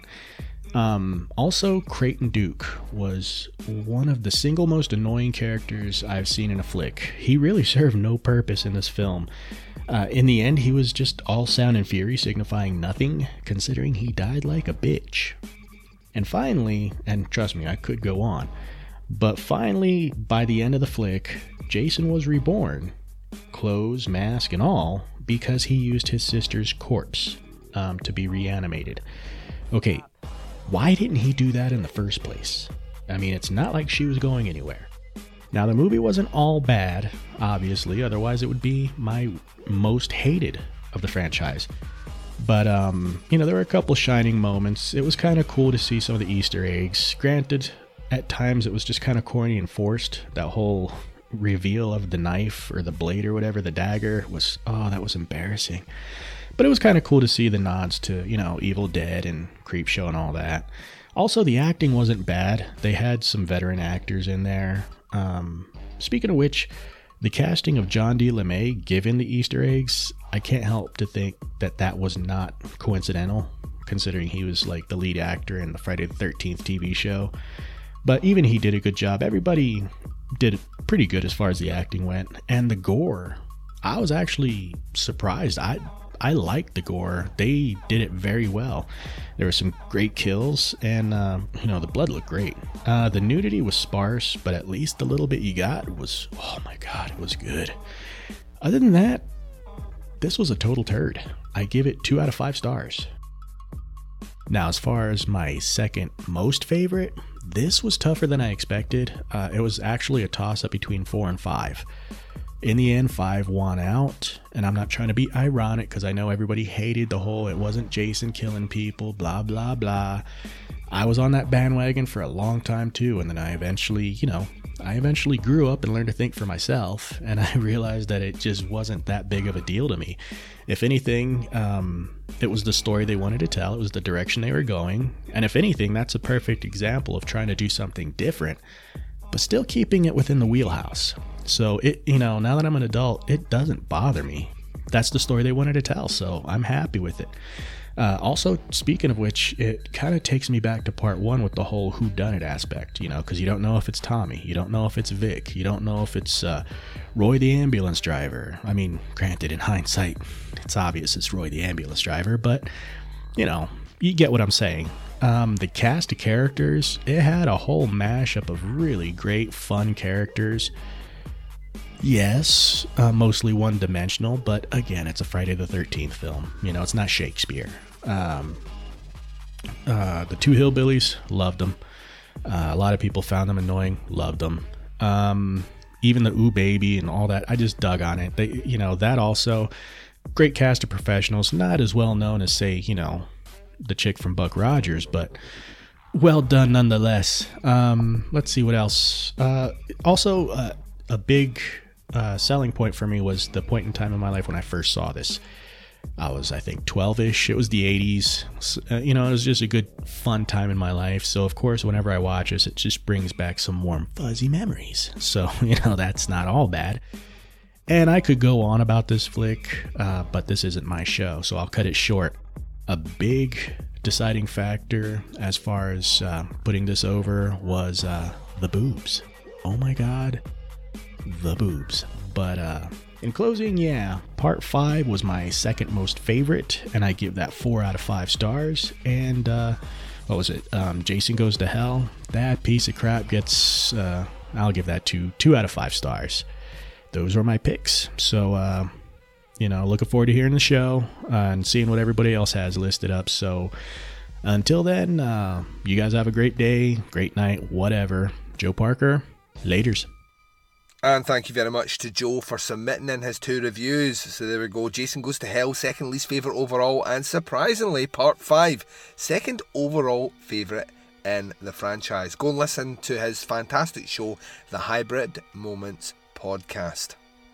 Um, also, Creighton Duke was one of the single most annoying characters I've seen in a flick. He really served no purpose in this film. Uh, in the end, he was just all sound and fury, signifying nothing, considering he died like a bitch. And finally, and trust me, I could go on, but finally, by the end of the flick, Jason was reborn, clothes, mask, and all, because he used his sister's corpse um, to be reanimated. Okay, why didn't he do that in the first place? I mean, it's not like she was going anywhere. Now, the movie wasn't all bad, obviously, otherwise it would be my most hated of the franchise. But, um, you know, there were a couple shining moments. It was kind of cool to see some of the Easter eggs. Granted, at times it was just kind of corny and forced. That whole reveal of the knife or the blade or whatever, the dagger, was, oh, that was embarrassing. But it was kind of cool to see the nods to, you know, Evil Dead and Creepshow and all that. Also, the acting wasn't bad. They had some veteran actors in there. Um, speaking of which, the casting of John D. LeMay, given the Easter eggs, I can't help to think that that was not coincidental, considering he was like the lead actor in the Friday the thirteenth T V show. But even he did a good job. Everybody did pretty good as far as the acting went. And the gore, I was actually surprised. I I liked the gore. They did it very well. There were some great kills, and uh, you know, the blood looked great. Uh, the nudity was sparse, but at least the little bit you got was, oh my god, it was good. Other than that, this was a total turd. I give it two out of five stars. Now, as far as my second most favorite, this was tougher than I expected. Uh, it was actually a toss-up between four and five. In the end, five won out, and I'm not trying to be ironic because I know everybody hated the whole it wasn't Jason killing people, blah, blah, blah. I was on that bandwagon for a long time too, and then I eventually, you know, I eventually grew up and learned to think for myself, and I realized that it just wasn't that big of a deal to me. If anything, um, it was the story they wanted to tell, it was the direction they were going, and if anything, that's a perfect example of trying to do something different. but still keeping it within the wheelhouse. So it, you know, now that I'm an adult, it doesn't bother me. That's the story they wanted to tell, so I'm happy with it. Uh, also, speaking of which, it kind of takes me back to part one with the whole whodunit aspect, you know, because you don't know if it's Tommy, you don't know if it's Vic, you don't know if it's uh, Roy the ambulance driver. I mean, granted, in hindsight, it's obvious it's Roy the ambulance driver, but, you know, you get what I'm saying. Um, the cast of characters, it had a whole mashup of really great, fun characters. Yes, uh, mostly one-dimensional, but again, it's a Friday the thirteenth film. You know, it's not Shakespeare. Um, uh, the two hillbillies, loved them. Uh, a lot of people found them annoying, loved them. Um, even the Ooh Baby and all that, I just dug on it. They, you know, that also, great cast of professionals, not as well known as, say, you know, the chick from Buck Rogers, but well done nonetheless. Um, let's see what else. Uh, also, uh, a big... Uh, selling point for me was the point in time in my life when I first saw this. I was, I think, twelve-ish. It was the eighties. Uh, you know, it was just a good, fun time in my life. So, of course, whenever I watch this, it just brings back some warm, fuzzy memories. So, you know, that's not all bad. And I could go on about this flick, uh, but this isn't my show, so I'll cut it short. A big deciding factor as far as uh, putting this over was uh, the boobs. Oh, my God. The boobs. But uh in closing, yeah, part five was my second most favorite, and I give that four out of five stars. And uh what was it, um Jason Goes to Hell, that piece of crap gets uh I'll give that two two out of five stars. Those were my picks. So uh you know, looking forward to hearing the show uh, and seeing what everybody else has listed up. So until then, uh you guys have a great day, great night, whatever. Joe Parker, laters. And thank you very much to Joe for submitting in his two reviews. So there we go. Jason Goes to Hell, second least favourite overall. And surprisingly, part five, second overall favourite in the franchise. Go and listen to his fantastic show, the Hybrid Moments podcast.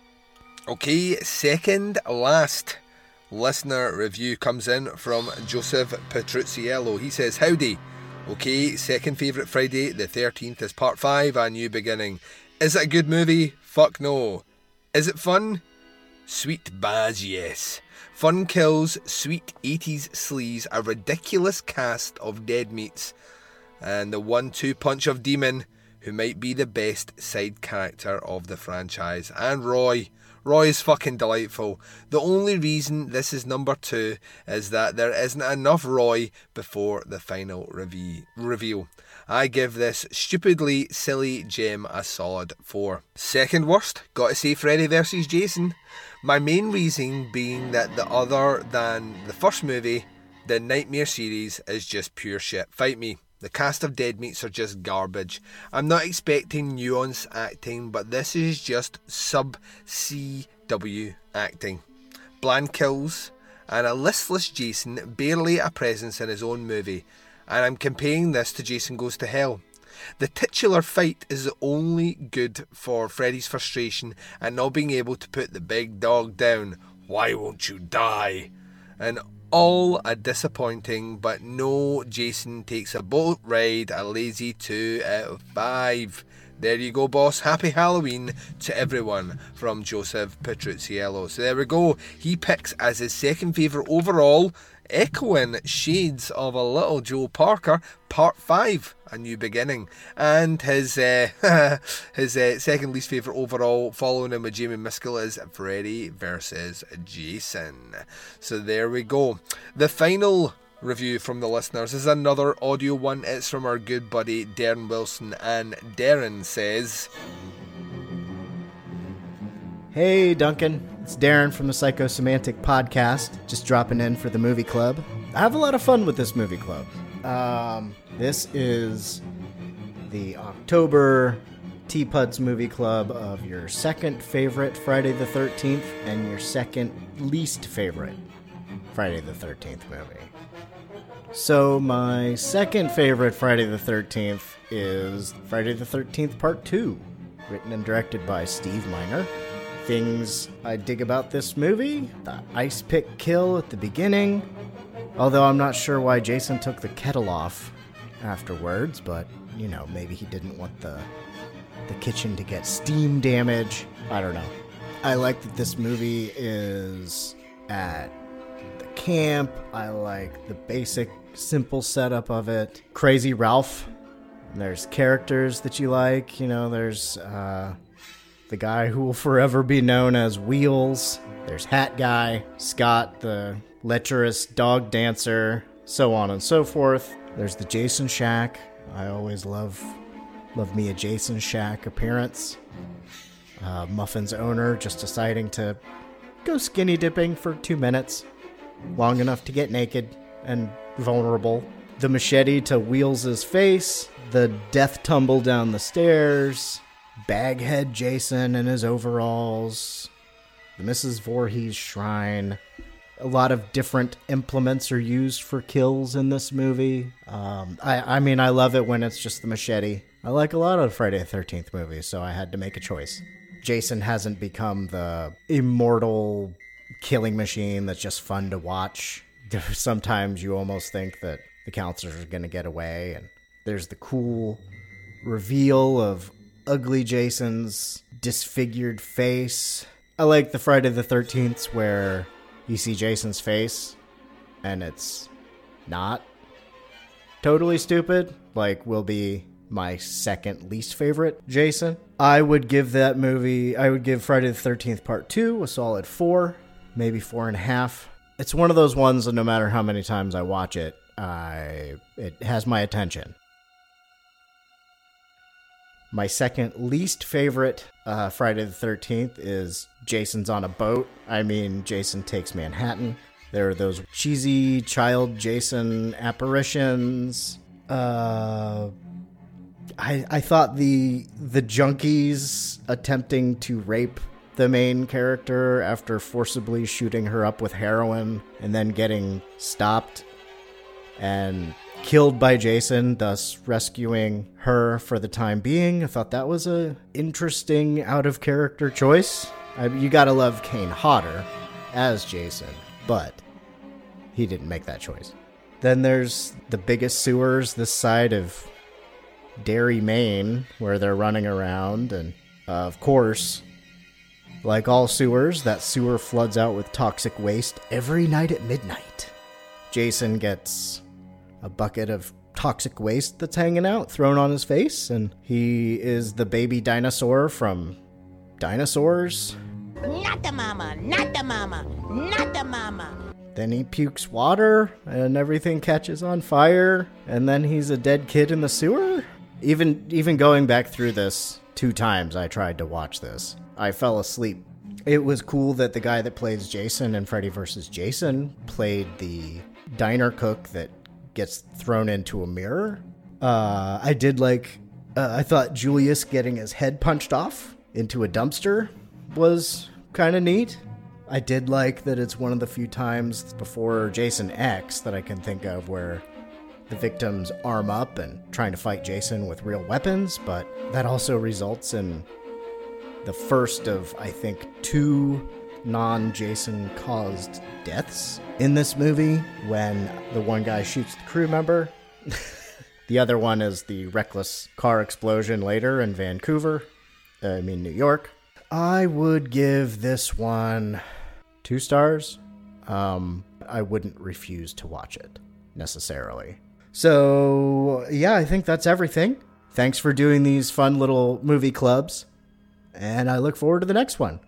Okay, second last listener review comes in from Joseph Petrucciello. He says, howdy. Okay, second favourite Friday the thirteenth is part five, A New Beginning. Is it a good movie? Fuck no. Is it fun? Sweet baz, yes. Fun kills, sweet eighties sleaze, a ridiculous cast of dead meats, and the one two punch of Demon, who might be the best side character of the franchise. And Roy. Roy is fucking delightful. The only reason this is number two is that there isn't enough Roy before the final rev- reveal. I give this stupidly silly gem a solid four. Second worst, gotta say Freddy versus Jason. My main reason being that the other than the first movie, the Nightmare series is just pure shit. Fight me. The cast of dead meats are just garbage. I'm not expecting nuance acting, but this is just sub-C W acting. Bland kills, and a listless Jason, barely a presence in his own movie. And I'm comparing this to Jason Goes to Hell. The titular fight is only good for Freddy's frustration and not being able to put the big dog down. Why won't you die? And all a disappointing, but no, Jason takes a boat ride, a lazy two out of five. There you go, boss. Happy Halloween to everyone from Joseph Petrucciello. So there we go. He picks as his second favourite overall, echoing shades of a little Joe Parker, part five, A New Beginning. And his uh, his uh, second least favourite overall, following him with Jamie Miskell, is Freddy versus Jason. So there we go. The final review from the listeners is another audio one. It's from our good buddy Darren Wilson, and Darren says, Hey Duncan, it's Darren from the Psychosemantic podcast, just dropping in for the movie club. I have a lot of fun with this movie club. Um, this is the October T-Puds movie club of your second favorite Friday the thirteenth and your second least favorite Friday the thirteenth movie. So my second favorite Friday the thirteenth is Friday the thirteenth Part two, written and directed by Steve Miner. Things I dig about this movie: the ice pick kill at the beginning, although I'm not sure why Jason took the kettle off afterwards, but, you know, maybe he didn't want the the kitchen to get steam damage. I don't know. I like that this movie is at the camp. I like the basic, simple setup of it. Crazy Ralph. There's characters that you like. You know, there's uh, the guy who will forever be known as Wheels. There's Hat Guy, Scott, the lecherous dog dancer, so on and so forth. There's the Jason Shack. I always love, love me a Jason Shack appearance. Uh, Muffin's owner just deciding to go skinny dipping for two minutes, long enough to get naked and vulnerable. The machete to Wheels' face, the death tumble down the stairs, Baghead Jason in his overalls, the Missus Voorhees shrine. A lot of different implements are used for kills in this movie. Um, I, I mean, I love it when it's just the machete. I like a lot of Friday the thirteenth movies, so I had to make a choice. Jason hasn't become the immortal killing machine that's just fun to watch. Sometimes you almost think that the counselors are going to get away, and there's the cool reveal of ugly Jason's disfigured face. I like the Friday the thirteenth where you see Jason's face and it's not totally stupid, like will be my second least favorite Jason. I would give that movie, I would give Friday the thirteenth Part two a solid four, maybe four and a half. It's one of those ones that no matter how many times I watch it, I it has my attention. My second least favorite uh, Friday the thirteenth is Jason's on a boat. I mean, Jason Takes Manhattan. There are those cheesy child Jason apparitions. Uh, I I thought the the junkies attempting to rape the main character after forcibly shooting her up with heroin and then getting stopped and killed by Jason, thus rescuing her for the time being. I thought that was a interesting out-of-character choice. I, you gotta love Kane Hodder as Jason, but he didn't make that choice. Then there's the biggest sewers this side of Derry, Maine, where they're running around, and uh, of course, like all sewers, that sewer floods out with toxic waste every night at midnight. Jason gets a bucket of toxic waste that's hanging out, thrown on his face, and he is the baby dinosaur from Dinosaurs. Not the mama, not the mama, not the mama. Then he pukes water, and everything catches on fire, and then he's a dead kid in the sewer? Even even going back through this two times, I tried to watch this. I fell asleep. It was cool that the guy that plays Jason in Freddy versus. Jason played the diner cook that gets thrown into a mirror. Uh, I did like, uh, I thought Julius getting his head punched off into a dumpster was kind of neat. I did like that it's one of the few times before Jason X that I can think of where the victims arm up and trying to fight Jason with real weapons, but that also results in the first of, I think, two non-Jason caused deaths in this movie when the one guy shoots the crew member. The other one is the reckless car explosion later in Vancouver, uh, I mean New York. I would give this one two stars. Um, I wouldn't refuse to watch it necessarily. So yeah, I think that's everything. Thanks for doing these fun little movie clubs, and I look forward to the next one.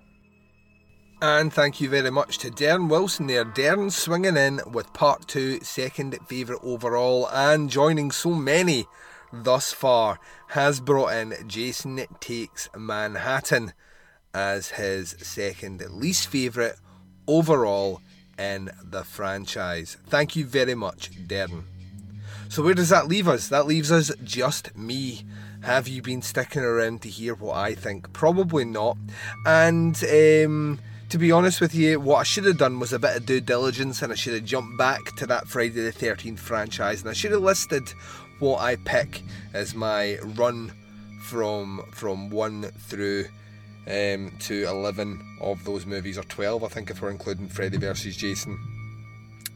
And thank you very much to Darren Wilson there. Darren swinging in with part two, second favourite overall, and joining so many thus far, has brought in Jason Takes Manhattan as his second least favourite overall in the franchise. Thank you very much, Darren. So where does that leave us? That leaves us just me. Have you been sticking around to hear what I think? Probably not. And um, to be honest with you, what I should have done was a bit of due diligence, and I should have jumped back to that Friday the thirteenth franchise, and I should have listed what I pick as my run from from one through um, to eleven of those movies, or twelve I think if we're including Freddy versus. Jason.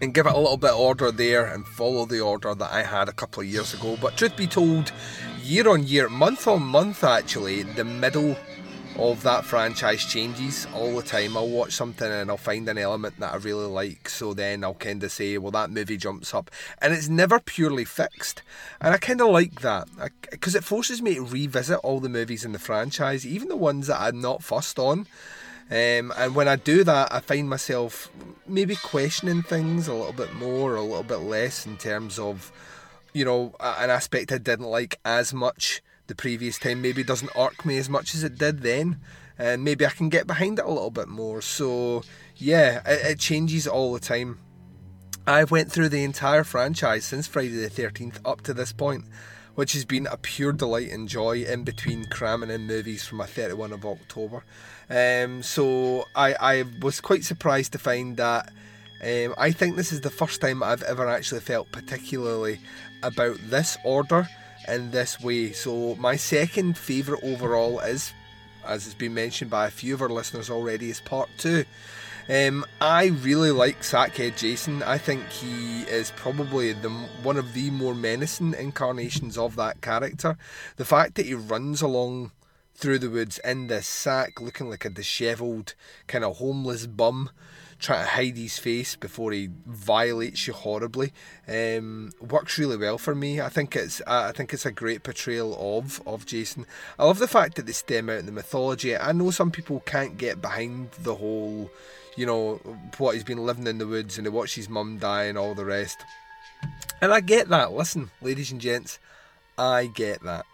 and give it a little bit of order there and follow the order that I had a couple of years ago. But truth be told, year on year, month on month actually, the middle of that franchise changes all the time. I'll watch something and I'll find an element that I really like, so then I'll kind of say, well, that movie jumps up, and it's never purely fixed, and I kind of like that because it forces me to revisit all the movies in the franchise, even the ones that I'm not fussed on. Um, and when I do that, I find myself maybe questioning things a little bit more, or a little bit less, in terms of, you know, an aspect I didn't like as much the previous time maybe doesn't irk me as much as it did then, and maybe I can get behind it a little bit more. So yeah, it, it changes all the time. I've went through the entire franchise since Friday the thirteenth up to this point, which has been a pure delight and joy, in between cramming in movies from my thirty-first of October. Um, so I, I was quite surprised to find that um, I think this is the first time I've ever actually felt particularly about this order in this way. So my second favourite overall is, as has been mentioned by a few of our listeners already, is Part two. Um, I really like Sackhead Jason. I think he is probably the one of the more menacing incarnations of that character. The fact that he runs along through the woods in this sack looking like a dishevelled kind of homeless bum trying to hide his face before he violates you horribly um, works really well for me. I think it's I think it's a great portrayal of, of Jason. I love the fact that they stem out in the mythology. I know some people can't get behind the whole, you know, what he's been living in the woods and he watched his mum die and all the rest. And I get that. Listen, ladies and gents, I get that.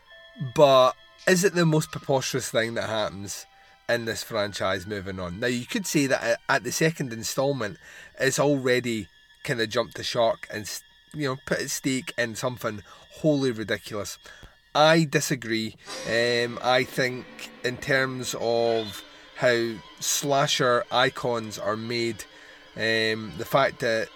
But is it the most preposterous thing that happens in this franchise moving on? Now, you could say that at the second instalment, it's already kind of jumped the shark and, you know, put its stake in something wholly ridiculous. I disagree. Um, I think in terms of how slasher icons are made, um, the fact that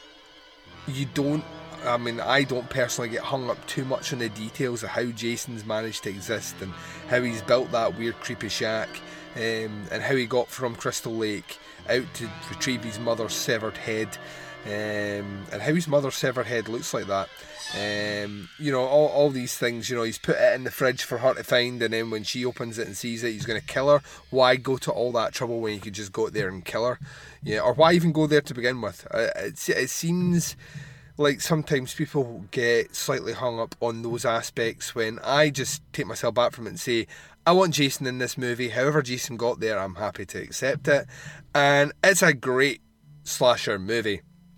you don't, I mean, I don't personally get hung up too much on the details of how Jason's managed to exist and how he's built that weird creepy shack, um, and how he got from Crystal Lake out to retrieve his mother's severed head, um, and how his mother's severed head looks like that. Um, you know, all, all these things. You know, he's put it in the fridge for her to find, and then when she opens it and sees it, he's going to kill her. Why go to all that trouble when you could just go there and kill her? Yeah, or why even go there to begin with? Uh, it, it seems like sometimes people get slightly hung up on those aspects, when I just take myself back from it and say, I want Jason in this movie. However Jason got there, I'm happy to accept it. And it's a great slasher movie.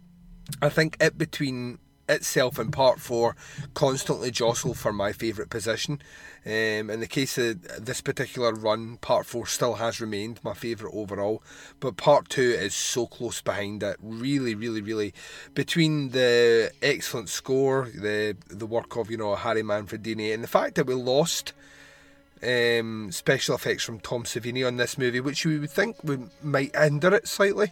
I think it between itself and Part four constantly jostle for my favourite position. Um, in the case of this particular run, Part four still has remained my favourite overall, but Part two is so close behind it. Really, really, really, between the excellent score, the the work of, you know, Harry Manfredini, and the fact that we lost um, special effects from Tom Savini on this movie, which you would think would might hinder it slightly.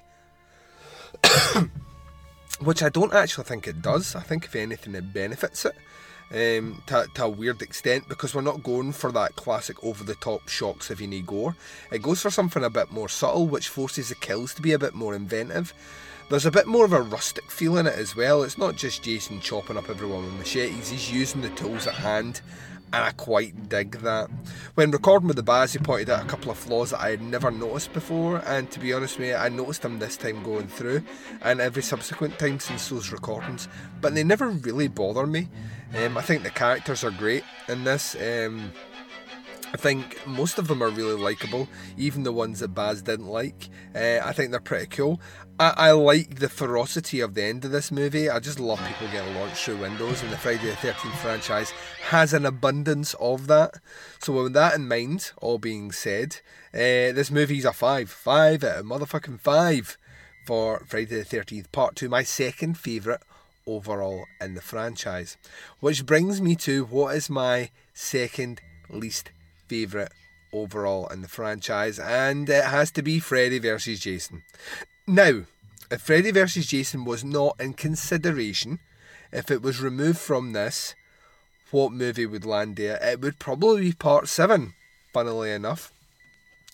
Which I don't actually think it does. I think if anything it benefits it um, to, to a weird extent, because we're not going for that classic over-the-top shock Savini gore. It goes for something a bit more subtle, which forces the kills to be a bit more inventive. There's a bit more of a rustic feel in it as well. It's not just Jason chopping up everyone with machetes, he's using the tools at hand, and I quite dig that. When recording with the Baz, he pointed out a couple of flaws that I had never noticed before, and to be honest with you, I noticed them this time going through, and every subsequent time since those recordings, but they never really bother me. Um, I think the characters are great in this. Um, I think most of them are really likeable, even the ones that Baz didn't like. Uh, I think they're pretty cool. I, I like the ferocity of the end of this movie. I just love people getting launched through windows, and the Friday the thirteenth franchise has an abundance of that. So with that in mind, all being said, uh, this movie's a five. Five out of motherfucking five for Friday the thirteenth Part two, my second favourite overall in the franchise. Which brings me to what is my second least favourite overall in the franchise, and it has to be Freddy versus Jason. Now, if Freddy versus Jason was not in consideration, if it was removed from this, what movie would land there? It would probably be Part seven, funnily enough.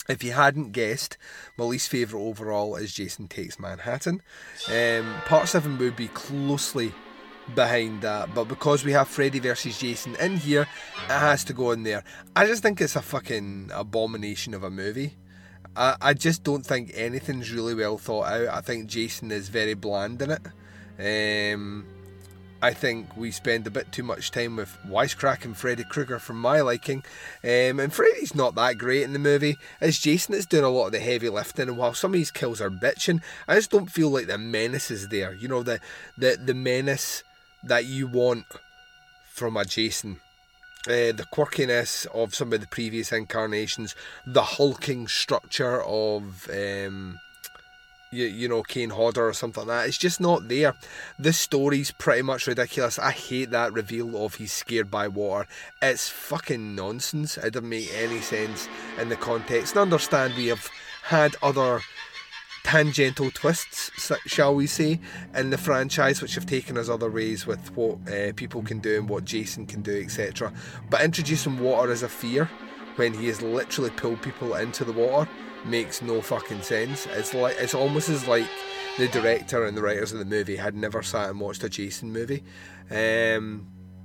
If you hadn't guessed, my least favourite overall is Jason Takes Manhattan. Um, part seven would be closely behind that, but because we have Freddy versus Jason in here, it has to go in there. I just think it's a fucking abomination of a movie. I, I just don't think anything's really well thought out. I think Jason is very bland in it. Um... I think we spend a bit too much time with wisecracking Freddy Krueger for my liking. Um, and Freddy's not that great in the movie. It's Jason that's doing a lot of the heavy lifting, and while some of these kills are bitching, I just don't feel like the menace is there. You know, the, the, the menace that you want from a Jason. Uh, the quirkiness of some of the previous incarnations, the hulking structure of... Um, You, you know, Kane Hodder or something like that. It's just not there. This story's pretty much ridiculous. I hate that reveal of he's scared by water. It's fucking nonsense. It doesn't make any sense in the context. And I understand we have had other tangential twists, shall we say, in the franchise, which have taken us other ways with what uh, people can do and what Jason can do, et cetera. But introducing water as a fear when he has literally pulled people into the water makes no fucking sense. It's like it's almost as like the director and the writers of the movie had never sat and watched a Jason movie. Um,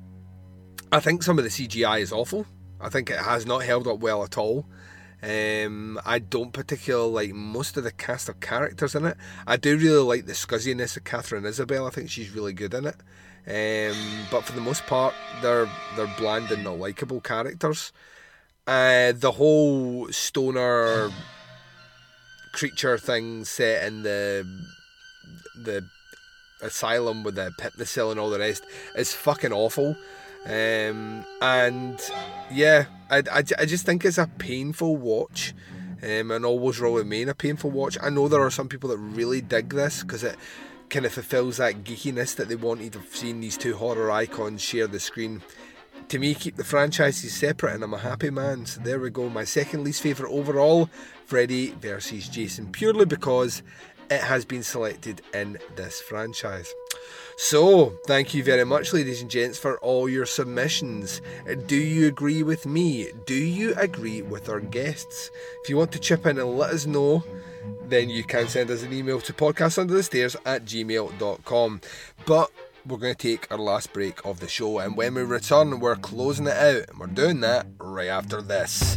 I think some of the C G I is awful. I think it has not held up well at all. Um, I don't particularly like most of the cast of characters in it. I do really like the scuzziness of Catherine Isabel. I think she's really good in it. Um, but for the most part, they're they're bland and not likeable characters. Uh, the whole stoner creature thing set in the the asylum with the hypnocil and all the rest is fucking awful. Um, and yeah, I, I, I just think it's a painful watch, um, and always will remain a painful watch. I know there are some people that really dig this because it kind of fulfills that geekiness that they wanted of seeing these two horror icons share the screen. To me, keep the franchises separate and I'm a happy man. So there we go. My second least favourite overall, Freddy versus Jason, purely because it has been selected in this franchise. So, thank you very much, ladies and gents, for all your submissions. Do you agree with me? Do you agree with our guests? If you want to chip in and let us know, then you can send us an email to podcastunderthestairs at gmail dot com. But we're going to take our last break of the show, and when we return, we're closing it out, and we're doing that right after this.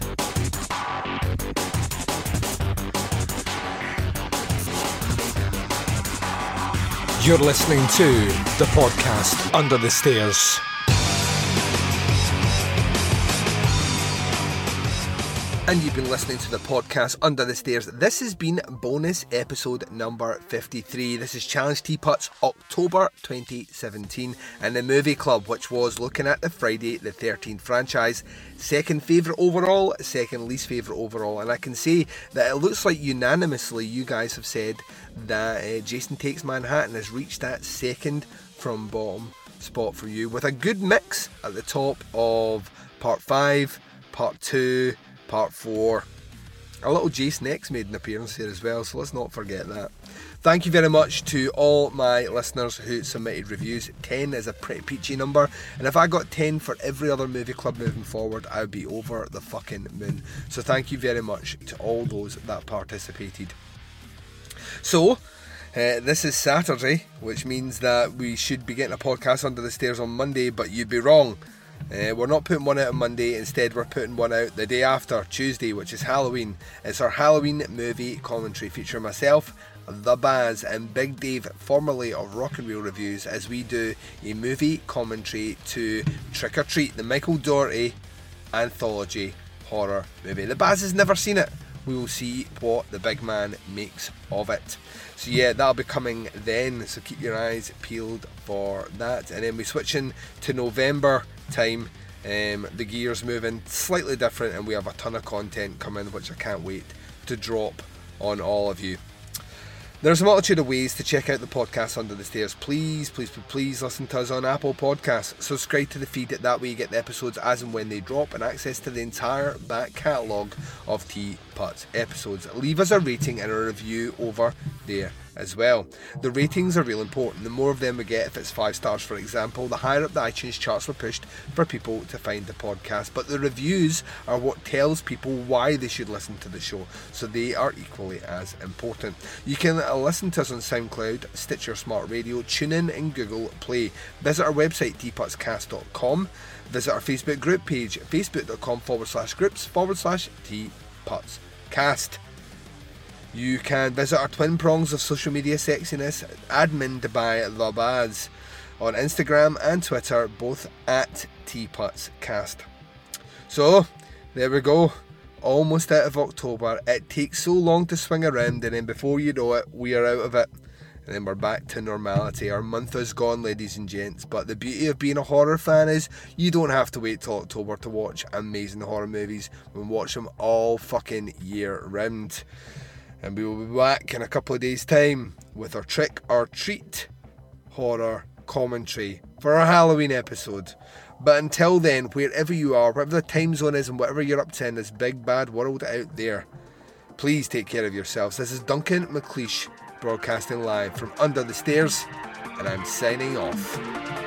You're listening to the podcast Under the Stairs. And you've been listening to the podcast Under the Stairs. This has been bonus episode number fifty-three. This is Challenge Teapots October twenty seventeen and the Movie Club, which was looking at the Friday the thirteenth franchise. Second favourite overall, second least favourite overall. And I can say that it looks like unanimously you guys have said that uh, Jason Takes Manhattan has reached that second from bottom spot for you, with a good mix at the top of part five, part two, part four. A little Jason X made an appearance here as well, so let's not forget that. Thank you very much to all my listeners who submitted reviews. ten is a pretty peachy number, and if I got ten for every other movie club moving forward, I would be over the fucking moon. So thank you very much to all those that participated. So, uh, this is Saturday, which means that we should be getting a podcast Under the Stairs on Monday, but you'd be wrong. Uh, we're not putting one out on Monday, instead we're putting one out the day after, Tuesday, which is Halloween. It's our Halloween movie commentary featuring myself, The Baz, and Big Dave, formerly of Rock and Reel Reviews, as we do a movie commentary to Trick or Treat, the Michael Dougherty anthology horror movie. The Baz has never seen it. We will see what the big man makes of it. So yeah, that'll be coming then, so keep your eyes peeled for that. And then we switch in to November time. Um, the gear's moving slightly different, and we have a ton of content coming, which I can't wait to drop on all of you. There's a multitude of ways to check out the podcast Under the Stairs. Please, please, please listen to us on Apple Podcasts. Subscribe to the feed. That way you get the episodes as and when they drop, and access to the entire back catalogue of Teapot episodes. Leave us a rating and a review over there as well. The ratings are real important. The more of them we get, if it's five stars for example, the higher up the iTunes charts we're pushed for people to find the podcast. But the reviews are what tells people why they should listen to the show, so they are equally as important. You can listen to us on SoundCloud, Stitcher Smart Radio, TuneIn and Google Play. Visit our website t puts cast dot com. Visit our Facebook group page, facebook.com forward slash groups forward slash tputscast. You can visit our twin prongs of social media sexiness, adminned by The Baz, on Instagram and Twitter, both at tputscast. So, there we go. Almost out of October. It takes so long to swing around, and then before you know it, we are out of it. And then we're back to normality. Our month is gone, ladies and gents. But the beauty of being a horror fan is you don't have to wait till October to watch amazing horror movies. We can watch them all fucking year round. And we will be back in a couple of days' time with our Trick or Treat horror commentary for our Halloween episode. But until then, wherever you are, whatever the time zone is and whatever you're up to in this big bad world out there, please take care of yourselves. This is Duncan McLeish broadcasting live from under the stairs, and I'm signing off.